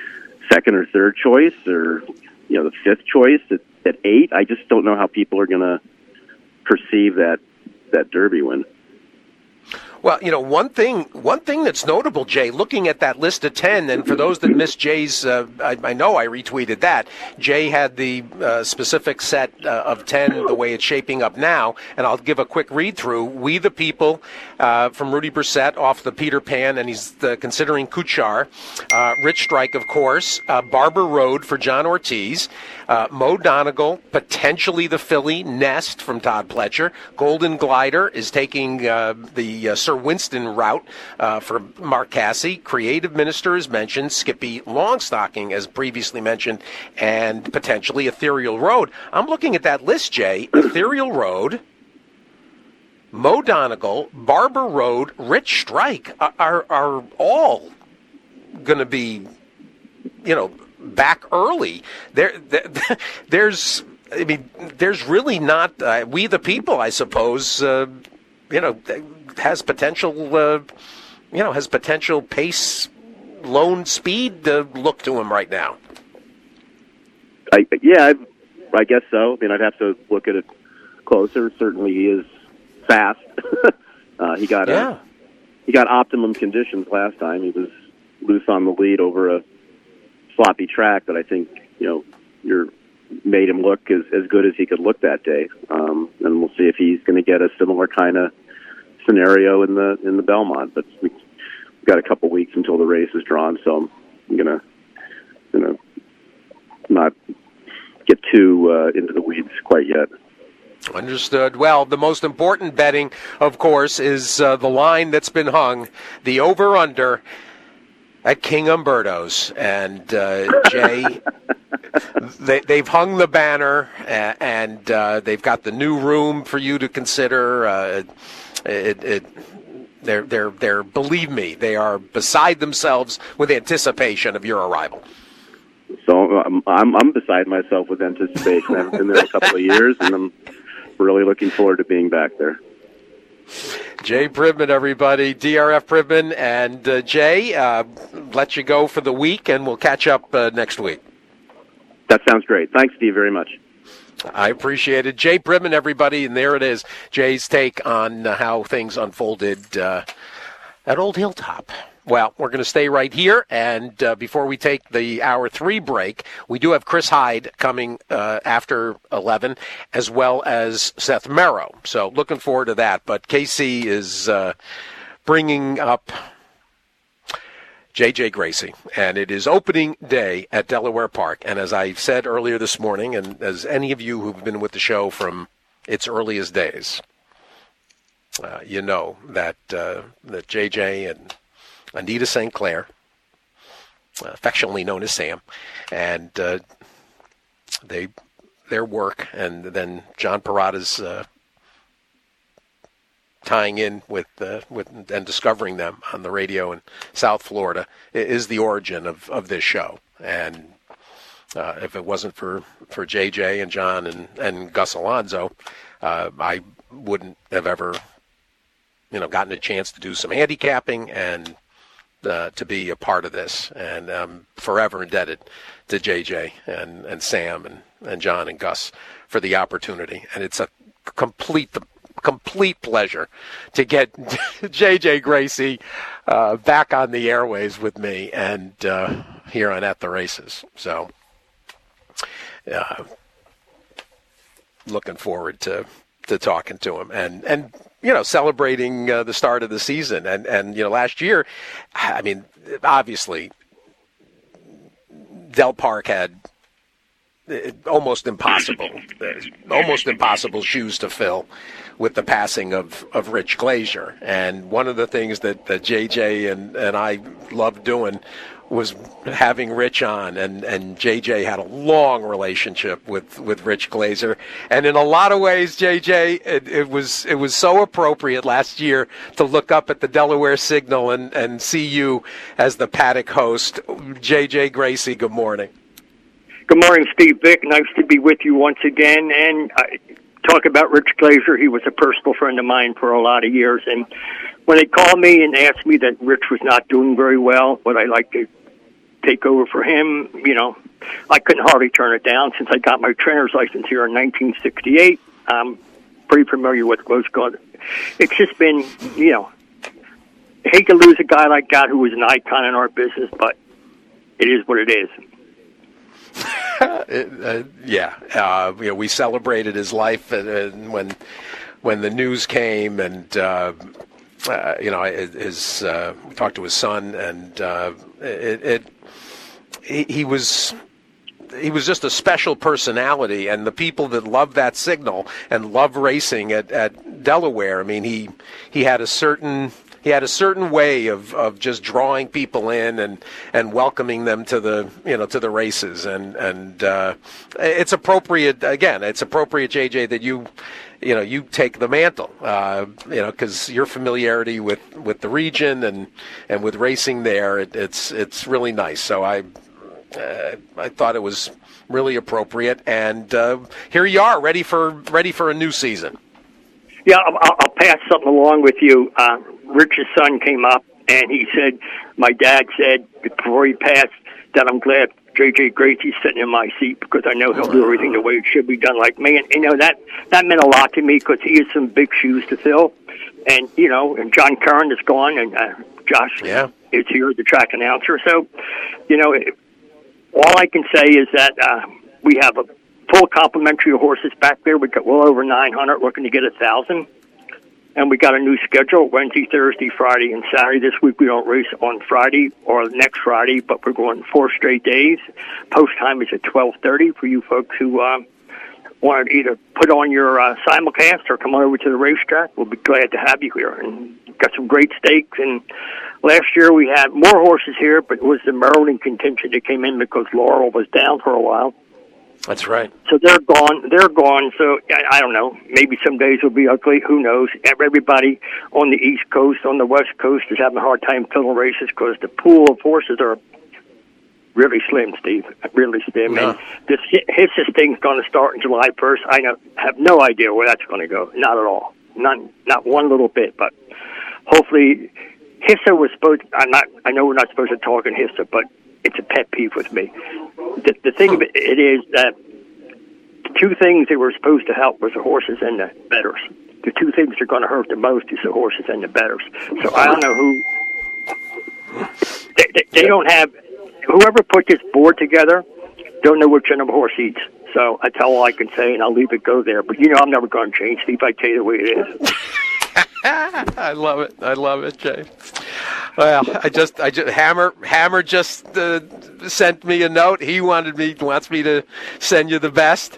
second or third choice, or the fifth choice at 8. I just don't know how people are going to perceive that Derby win. Well, one thing that's notable, Jay, looking at that list of 10, and for those that missed Jay's, I know I retweeted that. Jay had the specific set of 10 the way it's shaping up now, and I'll give a quick read-through. We the People from Rudy Brissett off the Peter Pan, and he's considering Kuchar. Rich Strike, of course. Barber Road for John Ortiz. Mo Donegal, potentially the filly. Nest from Todd Pletcher. Golden Glider is taking the Sir Winston route for Mark Casse. Creative Minister is mentioned. Skippy Longstocking, as previously mentioned, and potentially Ethereal Road. I'm looking at that list, Jay. Ethereal Road, Mo Donegal, Barber Road, Rich Strike are all going to be, back early. There's really not. We the People, I suppose, has potential. Has potential pace, lone speed look to him right now. I guess so. I mean, I'd have to look at it closer. Certainly, he is fast. He got optimum conditions last time. He was loose on the lead over a sloppy track that I think made him look as good as he could look that day. And we'll see if he's going to get a similar kind of scenario in the Belmont. But we've got a couple weeks until the race is drawn, so I'm gonna not get too into the weeds quite yet. Understood. Well, the most important betting, of course, is the line that's been hung, the over-under at King Umberto's. And, Jay, they've hung the banner, and they've got the new room for you to consider. They're believe me, they are beside themselves with anticipation of your arrival. So I'm beside myself with anticipation. I haven't been there in a couple of years, and I'm really looking forward to being back there. Jay Privman, everybody, DRF Privman, and Jay, let you go for the week, and we'll catch up next week. That sounds great. Thanks, Steve, very much. I appreciate it. Jay Privman, everybody, and there it is, Jay's take on how things unfolded at Old Hilltop. Well, we're going to stay right here, and before we take the hour 3 break, we do have Chris Hyde coming after 11, as well as Seth Merrow. So looking forward to that. But KC is bringing up J.J. Gracie, and it is opening day at Delaware Park. And as I said earlier this morning, and as any of you who've been with the show from its earliest days, you know that J.J. and Anita St. Clair, affectionately known as Sam, and their work, and then John Parada's tying in with and discovering them on the radio in South Florida is the origin of this show. And if it wasn't for JJ and John and Gus Alonso, I wouldn't have ever gotten a chance to do some handicapping and to be a part of this. And I'm forever indebted to JJ and Sam and John and Gus for the opportunity. And it's a complete pleasure to get JJ Gracie back on the airways with me and here on At the Races. So looking forward to talking to him and celebrating the start of the season. And last year, I mean, obviously, Del Park had almost impossible shoes to fill with the passing of Rich Glazier. And one of the things that JJ and I loved doing was having Rich on, and JJ had a long relationship with Rich Glazier. And in a lot of ways, JJ, it was so appropriate last year to look up at the Delaware Signal and see you as the paddock host. JJ Gracie, good morning. Good morning, Steve Vick. Nice to be with you once again. And talk about Rich Glazier. He was a personal friend of mine for a lot of years. And when they called me and asked me that Rich was not doing very well, what I like to take over for him. I couldn't hardly turn it down since I got my trainer's license here in 1968. I'm pretty familiar with what's going on. It's just been, hate to lose a guy like that who was an icon in our business, but it is what it is. We celebrated his life and when the news came, and we talked to his son, and he was just a special personality, and the people that love that signal and love racing at Delaware. I mean, he had a certain way of just drawing people in and welcoming them to the races, and it's appropriate. Again, it's appropriate, JJ, that you take the mantle, because your familiarity with the region and with racing there, it's really nice. So I thought it was really appropriate, and here you are, ready for a new season. Yeah, I'll pass something along with you. Rich's son came up, and he said, my dad said before he passed that I'm glad J.J. Gracie's sitting in my seat because I know he'll do everything the way it should be done. Like me, and that meant a lot to me because he has some big shoes to fill, and and John Curran is gone, and Josh is here, the track announcer. So, all I can say is that we have a full complementary of horses back there. We've got well over 900, looking to get 1,000. And we got a new schedule, Wednesday, Thursday, Friday, and Saturday. This week we don't race on Friday or next Friday, but we're going 4 straight days. Post time is at 12:30 for you folks who want to either put on your simulcast or come on over to the racetrack. We'll be glad to have you here. And got some great stakes. And last year we had more horses here, but it was the Maryland contingent that came in because Laurel was down for a while. That's right. So they're gone. So I don't know. Maybe some days will be ugly. Who knows? Everybody on the East Coast, on the West Coast, is having a hard time filling races because the pool of horses are really slim, Steve. Really slim. Yeah. And this HISA thing's going to start in July 1st. I have no idea where that's going to go. Not at all. Not one little bit. But hopefully, HISA was supposed. I know we're not supposed to talk in HISA, but it's a pet peeve with me. The thing of it is that the two things that were supposed to help was the horses and the bettors. The two things that are going to hurt the most is the horses and the bettors. So I don't know who. They don't have. Whoever put this board together don't know which end of a horse eats. So that's all I can say, and I'll leave it go there. But I'm never going to change, Steve. I tell you the way it is. I love it, Jay. Well, I just Hammer just sent me a note. He wants me to send you the best.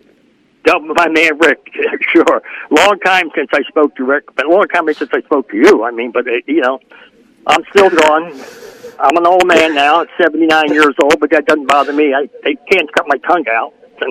My man Rick, sure. Long time since I spoke to Rick, but a long time since I spoke to you. I mean, but I'm still gone. I'm an old man now. I'm 79 years old, but that doesn't bother me. They can't cut my tongue out, and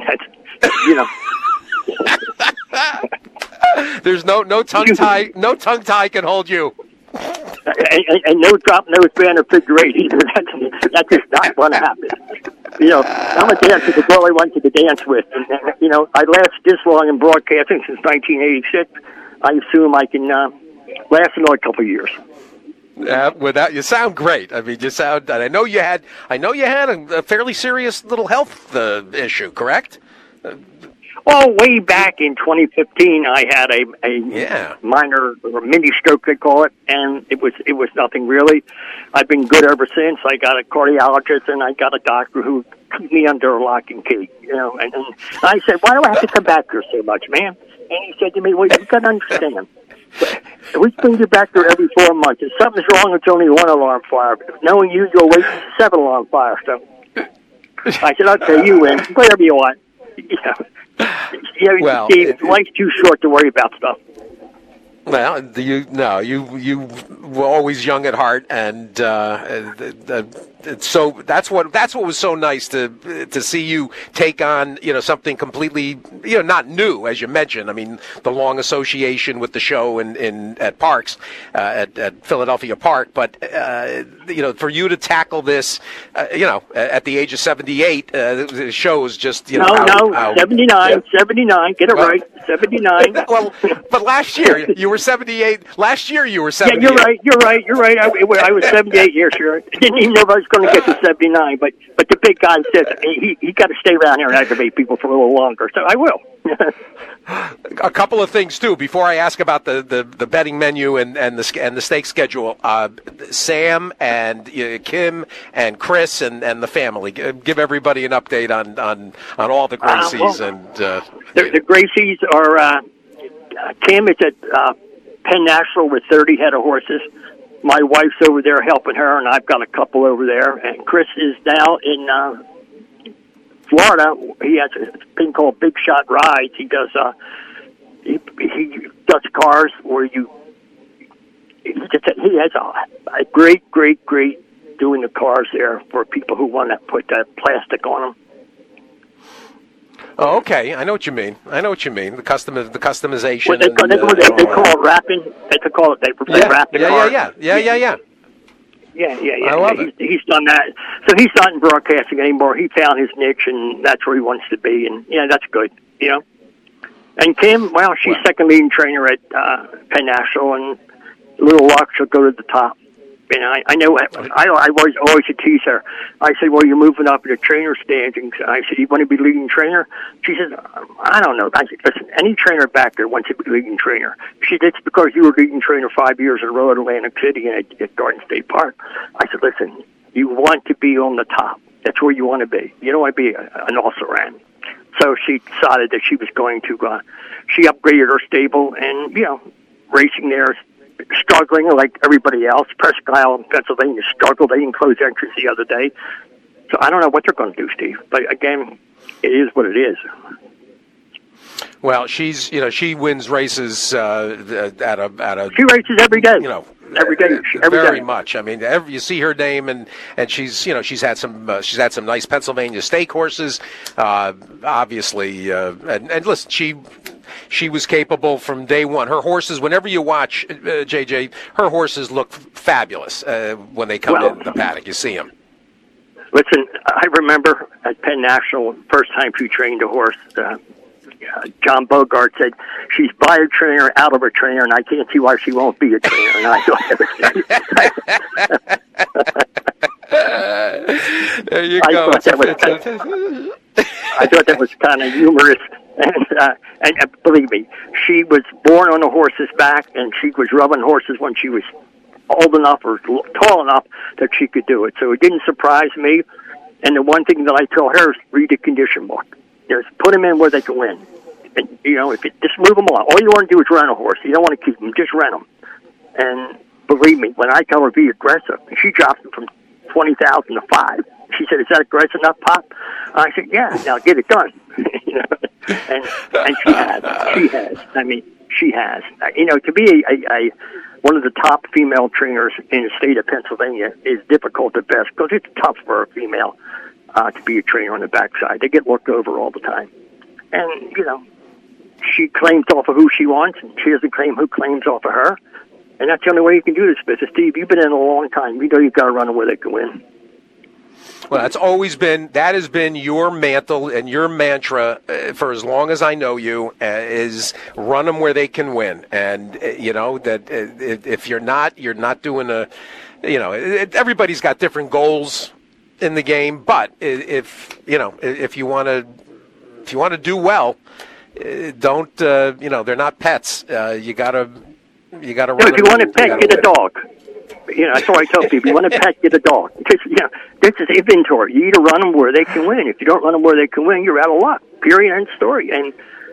that's There's no tongue tie. No tongue tie can hold you. And no drop nose band or figure eight either. That's just not going to happen. I'm a dancer, the girl I went to the dance with. And I lasted this long in broadcasting since 1986. I assume I can last another couple of years. You sound great. I mean, you sound. I know you had a fairly serious little health issue, correct? Well, way back in 2015, I had a minor or mini stroke, they call it, and it was nothing really. I've been good ever since. I got a cardiologist and I got a doctor who put me under a lock and key. And I said, "Why do I have to come back here so much, man?" And he said to me, "Well, you've got to understand. We bring you back there every 4 months. If something's wrong, it's only one alarm fire. But knowing you'll wait 7 alarm fires." So I said, "Okay, you win. Whatever you want." Well, Steve, life's too short to worry about stuff. Well, you were always young at heart, and so that's what was so nice to see you take on something completely not new, as you mentioned. I mean, the long association with the show at Parks at Philadelphia Park, but for you to tackle this at the age of 78 shows just 79, get it right, 79. Well, but last year you were 78. Last year you were 78. Yeah, you're right. I was 78 years here. I didn't even know if I was going to get to 79, but the big guy said he got to stay around here and aggravate people for a little longer, so I will. A couple of things too before I ask about the betting menu and the stake schedule. Sam and Kim and Chris and the family, give everybody an update on all the Gracies the Gracies are Kim is at Penn National with 30 head of horses. My wife's over there helping her, and I've got a couple over there. And Chris is now in Florida. He has a thing called Big Shot Rides. He does he does cars where he has a great doing the cars there for people who want to put that plastic on them. Oh, okay. I know what you mean. The customization. Well, they call it wrapping. They call it wrap the car. Yeah. I love it. He's done that. So he's not in broadcasting anymore. He found his niche, and that's where he wants to be. And that's good. And Kim, well, she's second leading trainer at Penn National, and little luck, she'll go to the top. And I know I always tease her. I said, well, you're moving up in the trainer standings. I said, you want to be leading trainer? She said, I don't know. I said, listen, any trainer back there wants to be leading trainer. She said, it's because you were leading trainer 5 years in a row at Atlantic City and at Garden State Park. I said, listen, you want to be on the top. That's where you want to be. You don't want to be an also-ran. So she decided that she was going to, she upgraded her stable, and, racing there is struggling like everybody else. Presque Isle in Pennsylvania struggled. They didn't close entrance the other day. So I don't know what they're going to do, Steve. But again, it is what it is. Well, she wins races at a. She races every day. Every day. Very much. I mean, you see her name, and she's had some nice Pennsylvania stake horses. Obviously, and listen, she was capable from day one. Her horses, whenever you watch JJ, her horses look fabulous when they come in the paddock. You see them. Listen, I remember at Penn National, first time she trained a horse. John Bogart said, she's by a trainer, out of a trainer, and I can't see why she won't be a trainer. And I thought there you go. I thought that was kind of humorous. And believe me, she was born on a horse's back, and she was rubbing horses when she was old enough or tall enough that she could do it. So it didn't surprise me. And the one thing that I tell her is read the condition book. Just put them in where they can win. And, just move them on. All you want to do is rent a horse. You don't want to keep them. Just rent them. And believe me, when I tell her be aggressive, she drops them from 20,000 to 5. She said, is that aggressive enough, Pop? I said, yeah, now get it done. And she has. I mean, she has. To be a one of the top female trainers in the state of Pennsylvania is difficult at best because it's tough for a female to be a trainer on the backside. They get looked over all the time. And, she claims off of who she wants, and she doesn't claim who claims off of her. And that's the only way you can do this business. Steve, you've been in a long time. You know you've got to run them where they can win. Well, that has been your mantle and your mantra for as long as I know you, is run them where they can win. And, that if you're not doing everybody's got different goals in the game, but if you want to do well, don't they're not pets. You gotta run. If you want a pet, get a dog. That's what I tell people. You want a pet, get a dog. This is inventory. You either run them where they can win. If you don't run them where they can win, you're out of luck. Period. End story. And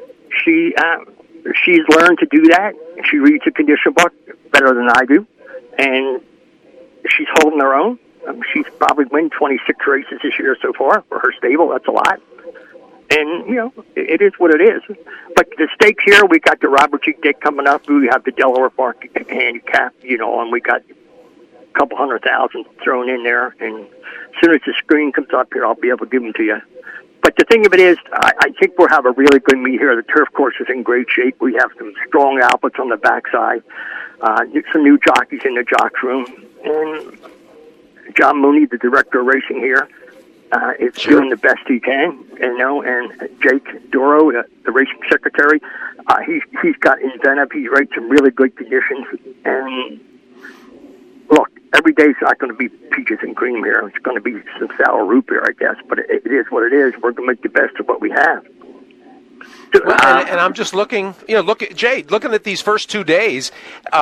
she's learned to do that. She reads the condition book better than I do, and she's holding her own. She's probably won 26 races this year so far for her stable. That's a lot. And, it is what it is. But the stakes here, we got the Robert G. Dick coming up. We have the Delaware Park handicap, and we got a couple 100,000 thrown in there. And as soon as the screen comes up here, I'll be able to give them to you. But the thing of it is, I think we'll have a really good meet here. The turf course is in great shape. We have some strong outputs on the backside. Some new jockeys in the jocks room. And John Mooney, the director of racing here, is doing the best he can, and Jake Duro, the racing secretary, he's got inventive. He writes some really good conditions. And look, every day's not going to be peaches and cream here. It's going to be some sour root beer, I guess. But it is what it is. We're going to make the best of what we have. Well, and I'm just looking, looking at these first 2 days,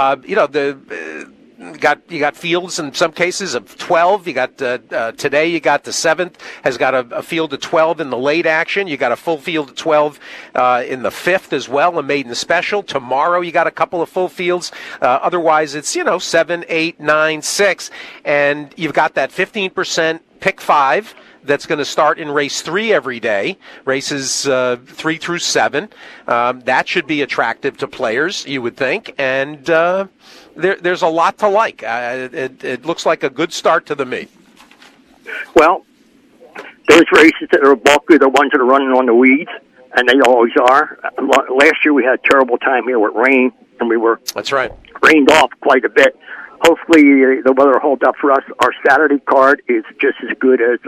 you got fields in some cases of 12. You got today. You got the 7th has got a field of 12 in the late action. You got a full field of 12 in the 5th as well, a maiden special. Tomorrow you got a couple of full fields. Otherwise it's 7, 8, 9, 6, and you've got that 15% pick 5. That's going to start in race 3 every day, races 3 through 7. That should be attractive to players, you would think, and there's a lot to like. It looks like a good start to the meet. Well, those races that are bulky are the ones that are running on the weeds, and they always are. Last year we had a terrible time here with rain, and we were rained off quite a bit. Hopefully the weather will hold up for us. Our Saturday card is just as good as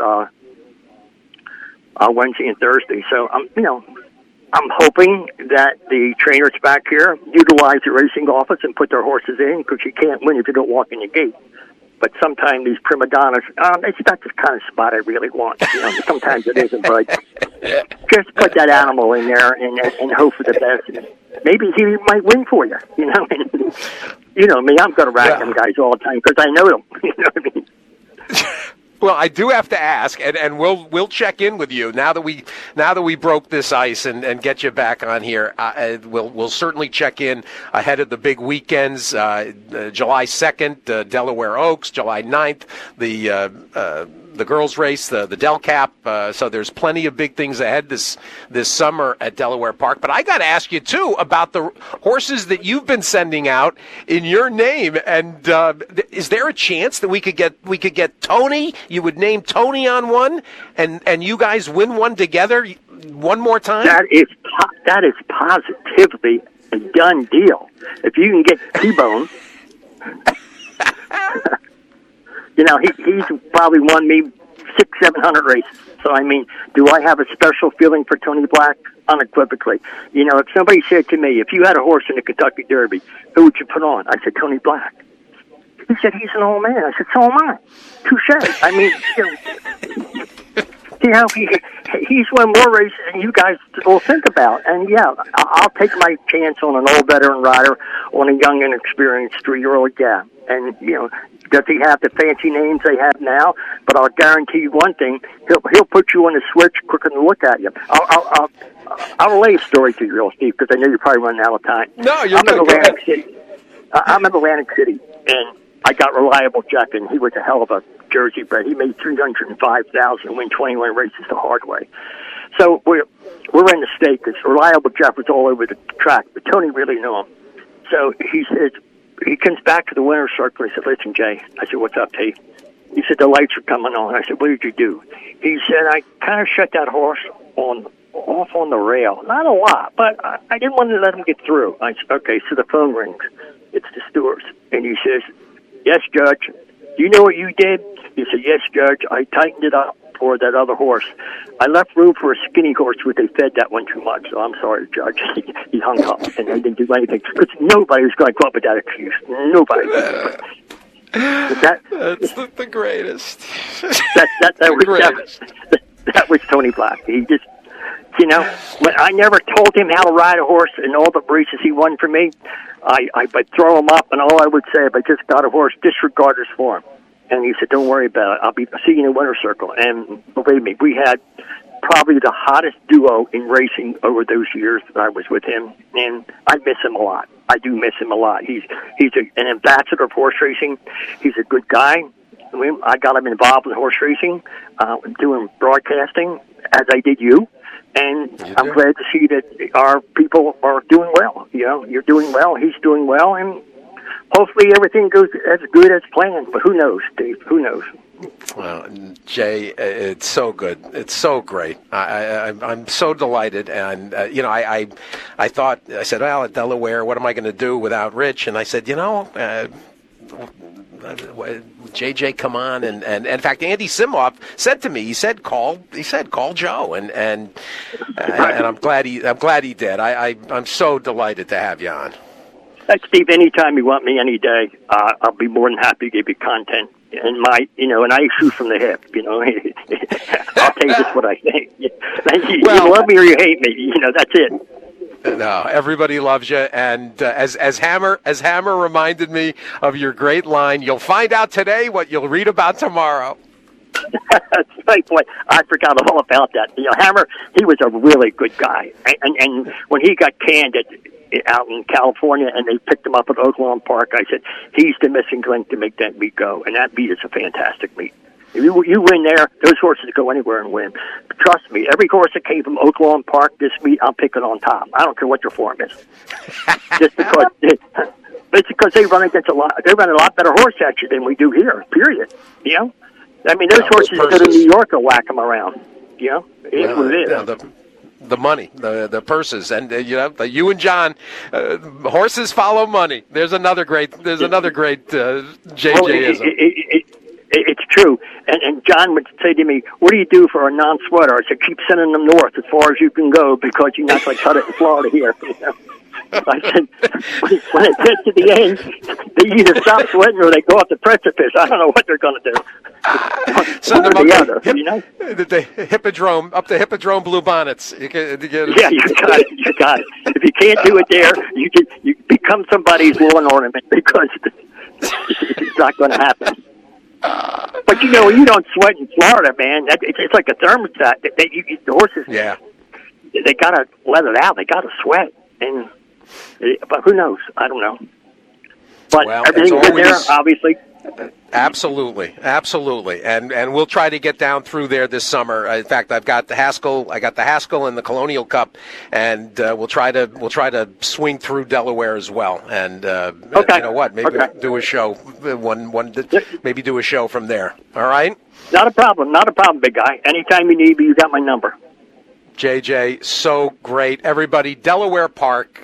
Wednesday and Thursday. So I'm hoping that the trainers back here utilize the racing office and put their horses in, because you can't win if you don't walk in the gate. But sometimes these prima donnas, it's not the kind of spot I really want. Sometimes it isn't, but just put that animal in there and hope for the best. And maybe he might win for you. And, you know me, I'm going to rack them guys all the time because I know them. You know what I mean? Well, I do have to ask, and we'll check in with you now that we broke this ice and get you back on here. We'll certainly check in ahead of the big weekends. July 2nd, Delaware Oaks. July 9th, the girls' race, the Del Cap. So there's plenty of big things ahead this summer at Delaware Park. But I got to ask you too about the horses that you've been sending out in your name. And is there a chance that we could get Tony? You would name Tony on one, and you guys win one together one more time? That is positively a done deal. If you can get T-Bone, he's probably won me 600-700 races. So, I mean, do I have a special feeling for Tony Black? Unequivocally. If somebody said to me, if you had a horse in the Kentucky Derby, who would you put on? I said, Tony Black. He said, he's an old man. I said, so am I. Touche. I mean, he's won more races than you guys will think about. And, I'll take my chance on an old veteran rider, on a young, inexperienced 3-year-old guy. And, does he have the fancy names they have now? But I'll guarantee you one thing: he'll put you on the switch quicker than look at you. I'll relay a story to you, real Steve, because I know you're probably running out of time. No, you're I'm in Atlantic City. I'm in Atlantic City, and I got Reliable Jeff, and he was a hell of a Jersey bred. He made $305,000 and win 21 races the hard way. So we're in the state because Reliable Jeff was all over the track, but Tony really knew him. So he said. He comes back to the winner's circle. He said, listen, Jay. I said, what's up, T? He said, the lights are coming on. I said, what did you do? He said, I kind of shut that horse off on the rail. Not a lot, but I didn't want to let him get through. I said, okay, so the phone rings. It's the stewards. And he says, yes, Judge. Do you know what you did? He said, yes, Judge. I tightened it up for that other horse. I left room for a skinny horse, but they fed that one too much. So I'm sorry, Judge. He hung up, and they didn't do anything. Because nobody was going to come up with that excuse. Nobody. That's the greatest. That was Tony Black. He just, I never told him how to ride a horse in all the races he won for me. I would throw him up, and all I would say, if I just got a horse, disregard his form. And he said, don't worry about it. I'll be seeing you in the winner's circle. And believe me, we had probably the hottest duo in racing over those years that I was with him. And I miss him a lot. I do miss him a lot. He's an ambassador of horse racing. He's a good guy. I got him involved in horse racing, doing broadcasting, as I did you. And I'm glad to see that our people are doing well. You're doing well. He's doing well. And hopefully everything goes as good as planned, but who knows, Dave? Who knows? Well, Jay, it's so good. It's so great. I'm so delighted. And, I said, well, at Delaware, what am I going to do without Rich? And I said, JJ, come on, and in fact, Andy Simoff said to me, he said call Joe, and I'm glad he did. I'm so delighted to have you on. Steve, anytime you want me, any day, I'll be more than happy to give you content. And and I shoot from the hip. I'll tell you just what I think. You love me or you hate me. That's it. No, everybody loves you, and as Hammer reminded me of your great line, you'll find out today what you'll read about tomorrow. That's right, boy. I forgot all about that. Hammer, he was a really good guy, and when he got canned out in California, and they picked him up at Oaklawn Park, I said, he's the missing link to make that meet go, and that meet is a fantastic meet. If you win there, those horses go anywhere and win. But trust me, every horse that came from Oaklawn Park this meet, I'm picking on top. I don't care what your form is. Just because it's because they run a lot better horse action than we do here, period. I mean, those horses that go to New York will whack them around. It's what it is. The money, the purses, and you and John, horses follow money. There's another great JJ-ism. It's true. And John would say to me, "What do you do for a non-sweater?" I said, "Keep sending them north as far as you can go because you're not going to cut it in Florida here." I said, when it gets to the end, they either stop sweating or they go off the precipice. I don't know what they're going to do. Send them up the Hippodrome, up the Hippodrome Blue Bonnets. You got it. You got it. If you can't do it there, you become somebody's lawn ornament because it's not going to happen. But you don't sweat in Florida, man. It's like a thermostat. The horses, they got to let it out. They got to sweat. But who knows? I don't know. But everything's in there, obviously. Absolutely, and we'll try to get down through there this summer. In fact, I got the Haskell and the Colonial Cup, and we'll try to swing through Delaware as well. And okay. You know what? Maybe do a show maybe do a show from there. All right. Not a problem, big guy. Anytime you need me, you got my number. JJ, so great. Everybody, Delaware Park,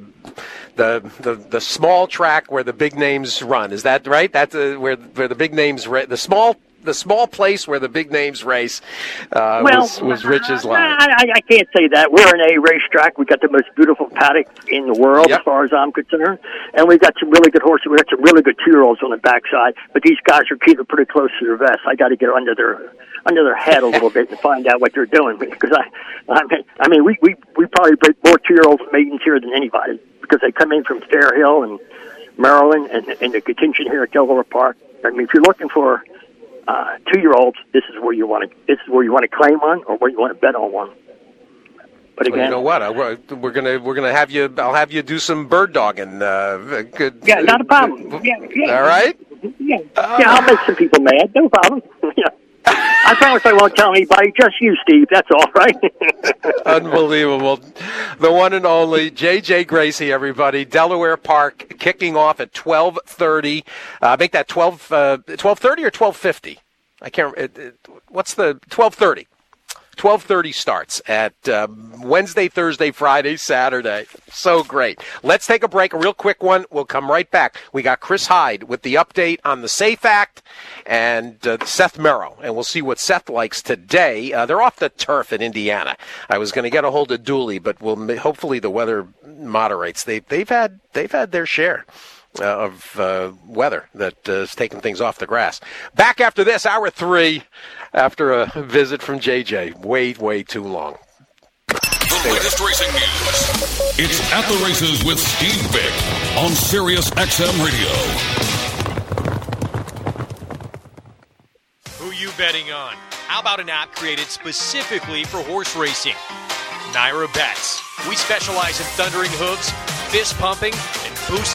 the small track where the big names run. Is that right? That's where the big names the small place where the big names race was Rich's line. I can't say that. We're an A racetrack. We got the most beautiful paddock in the world, as far as I'm concerned, and we got some really good horses. We got some really good 2-year-olds on the backside, but these guys are keeping pretty close to their vest. I got to get under their head a little bit and find out what they're doing because I mean we probably break more 2-year-olds maidens here than anybody because they come in from Fair Hill and Maryland and the contingent here at Delaware Park. I mean, if you're looking for 2-year-olds, this is where you want to claim one or where you want to bet on one. But again, well, you know what? We're gonna have you. I'll have you do some bird dogging. Good. Yeah, not a problem. Yeah. All right. Yeah. I'll make some people mad. No problem. I promise I won't tell anybody. Just you, Steve. That's all right. Unbelievable. The one and only JJ Gracie, everybody. Delaware Park kicking off at 12:30. Make that 12:30 or 12:50. I can't. What's the 12:30? 12:30 starts at Wednesday, Thursday, Friday, Saturday. So great. Let's take a break, a real quick one. We'll come right back. We got Chris Hyde with the update on the SAFE Act and Seth Merrow, and we'll see what Seth likes today. They're off the turf in Indiana. I was going to get a hold of Dooley, but hopefully the weather moderates. They've had their share of weather that has taken things off the grass. Back after this, hour 3, after a visit from JJ. Way too long. The latest racing news. It's At the Races with Steve Vick on Sirius XM Radio. Who you betting on? How about an app created specifically for horse racing? Naira Bets. We specialize in thundering hooves, fist pumping, and boosting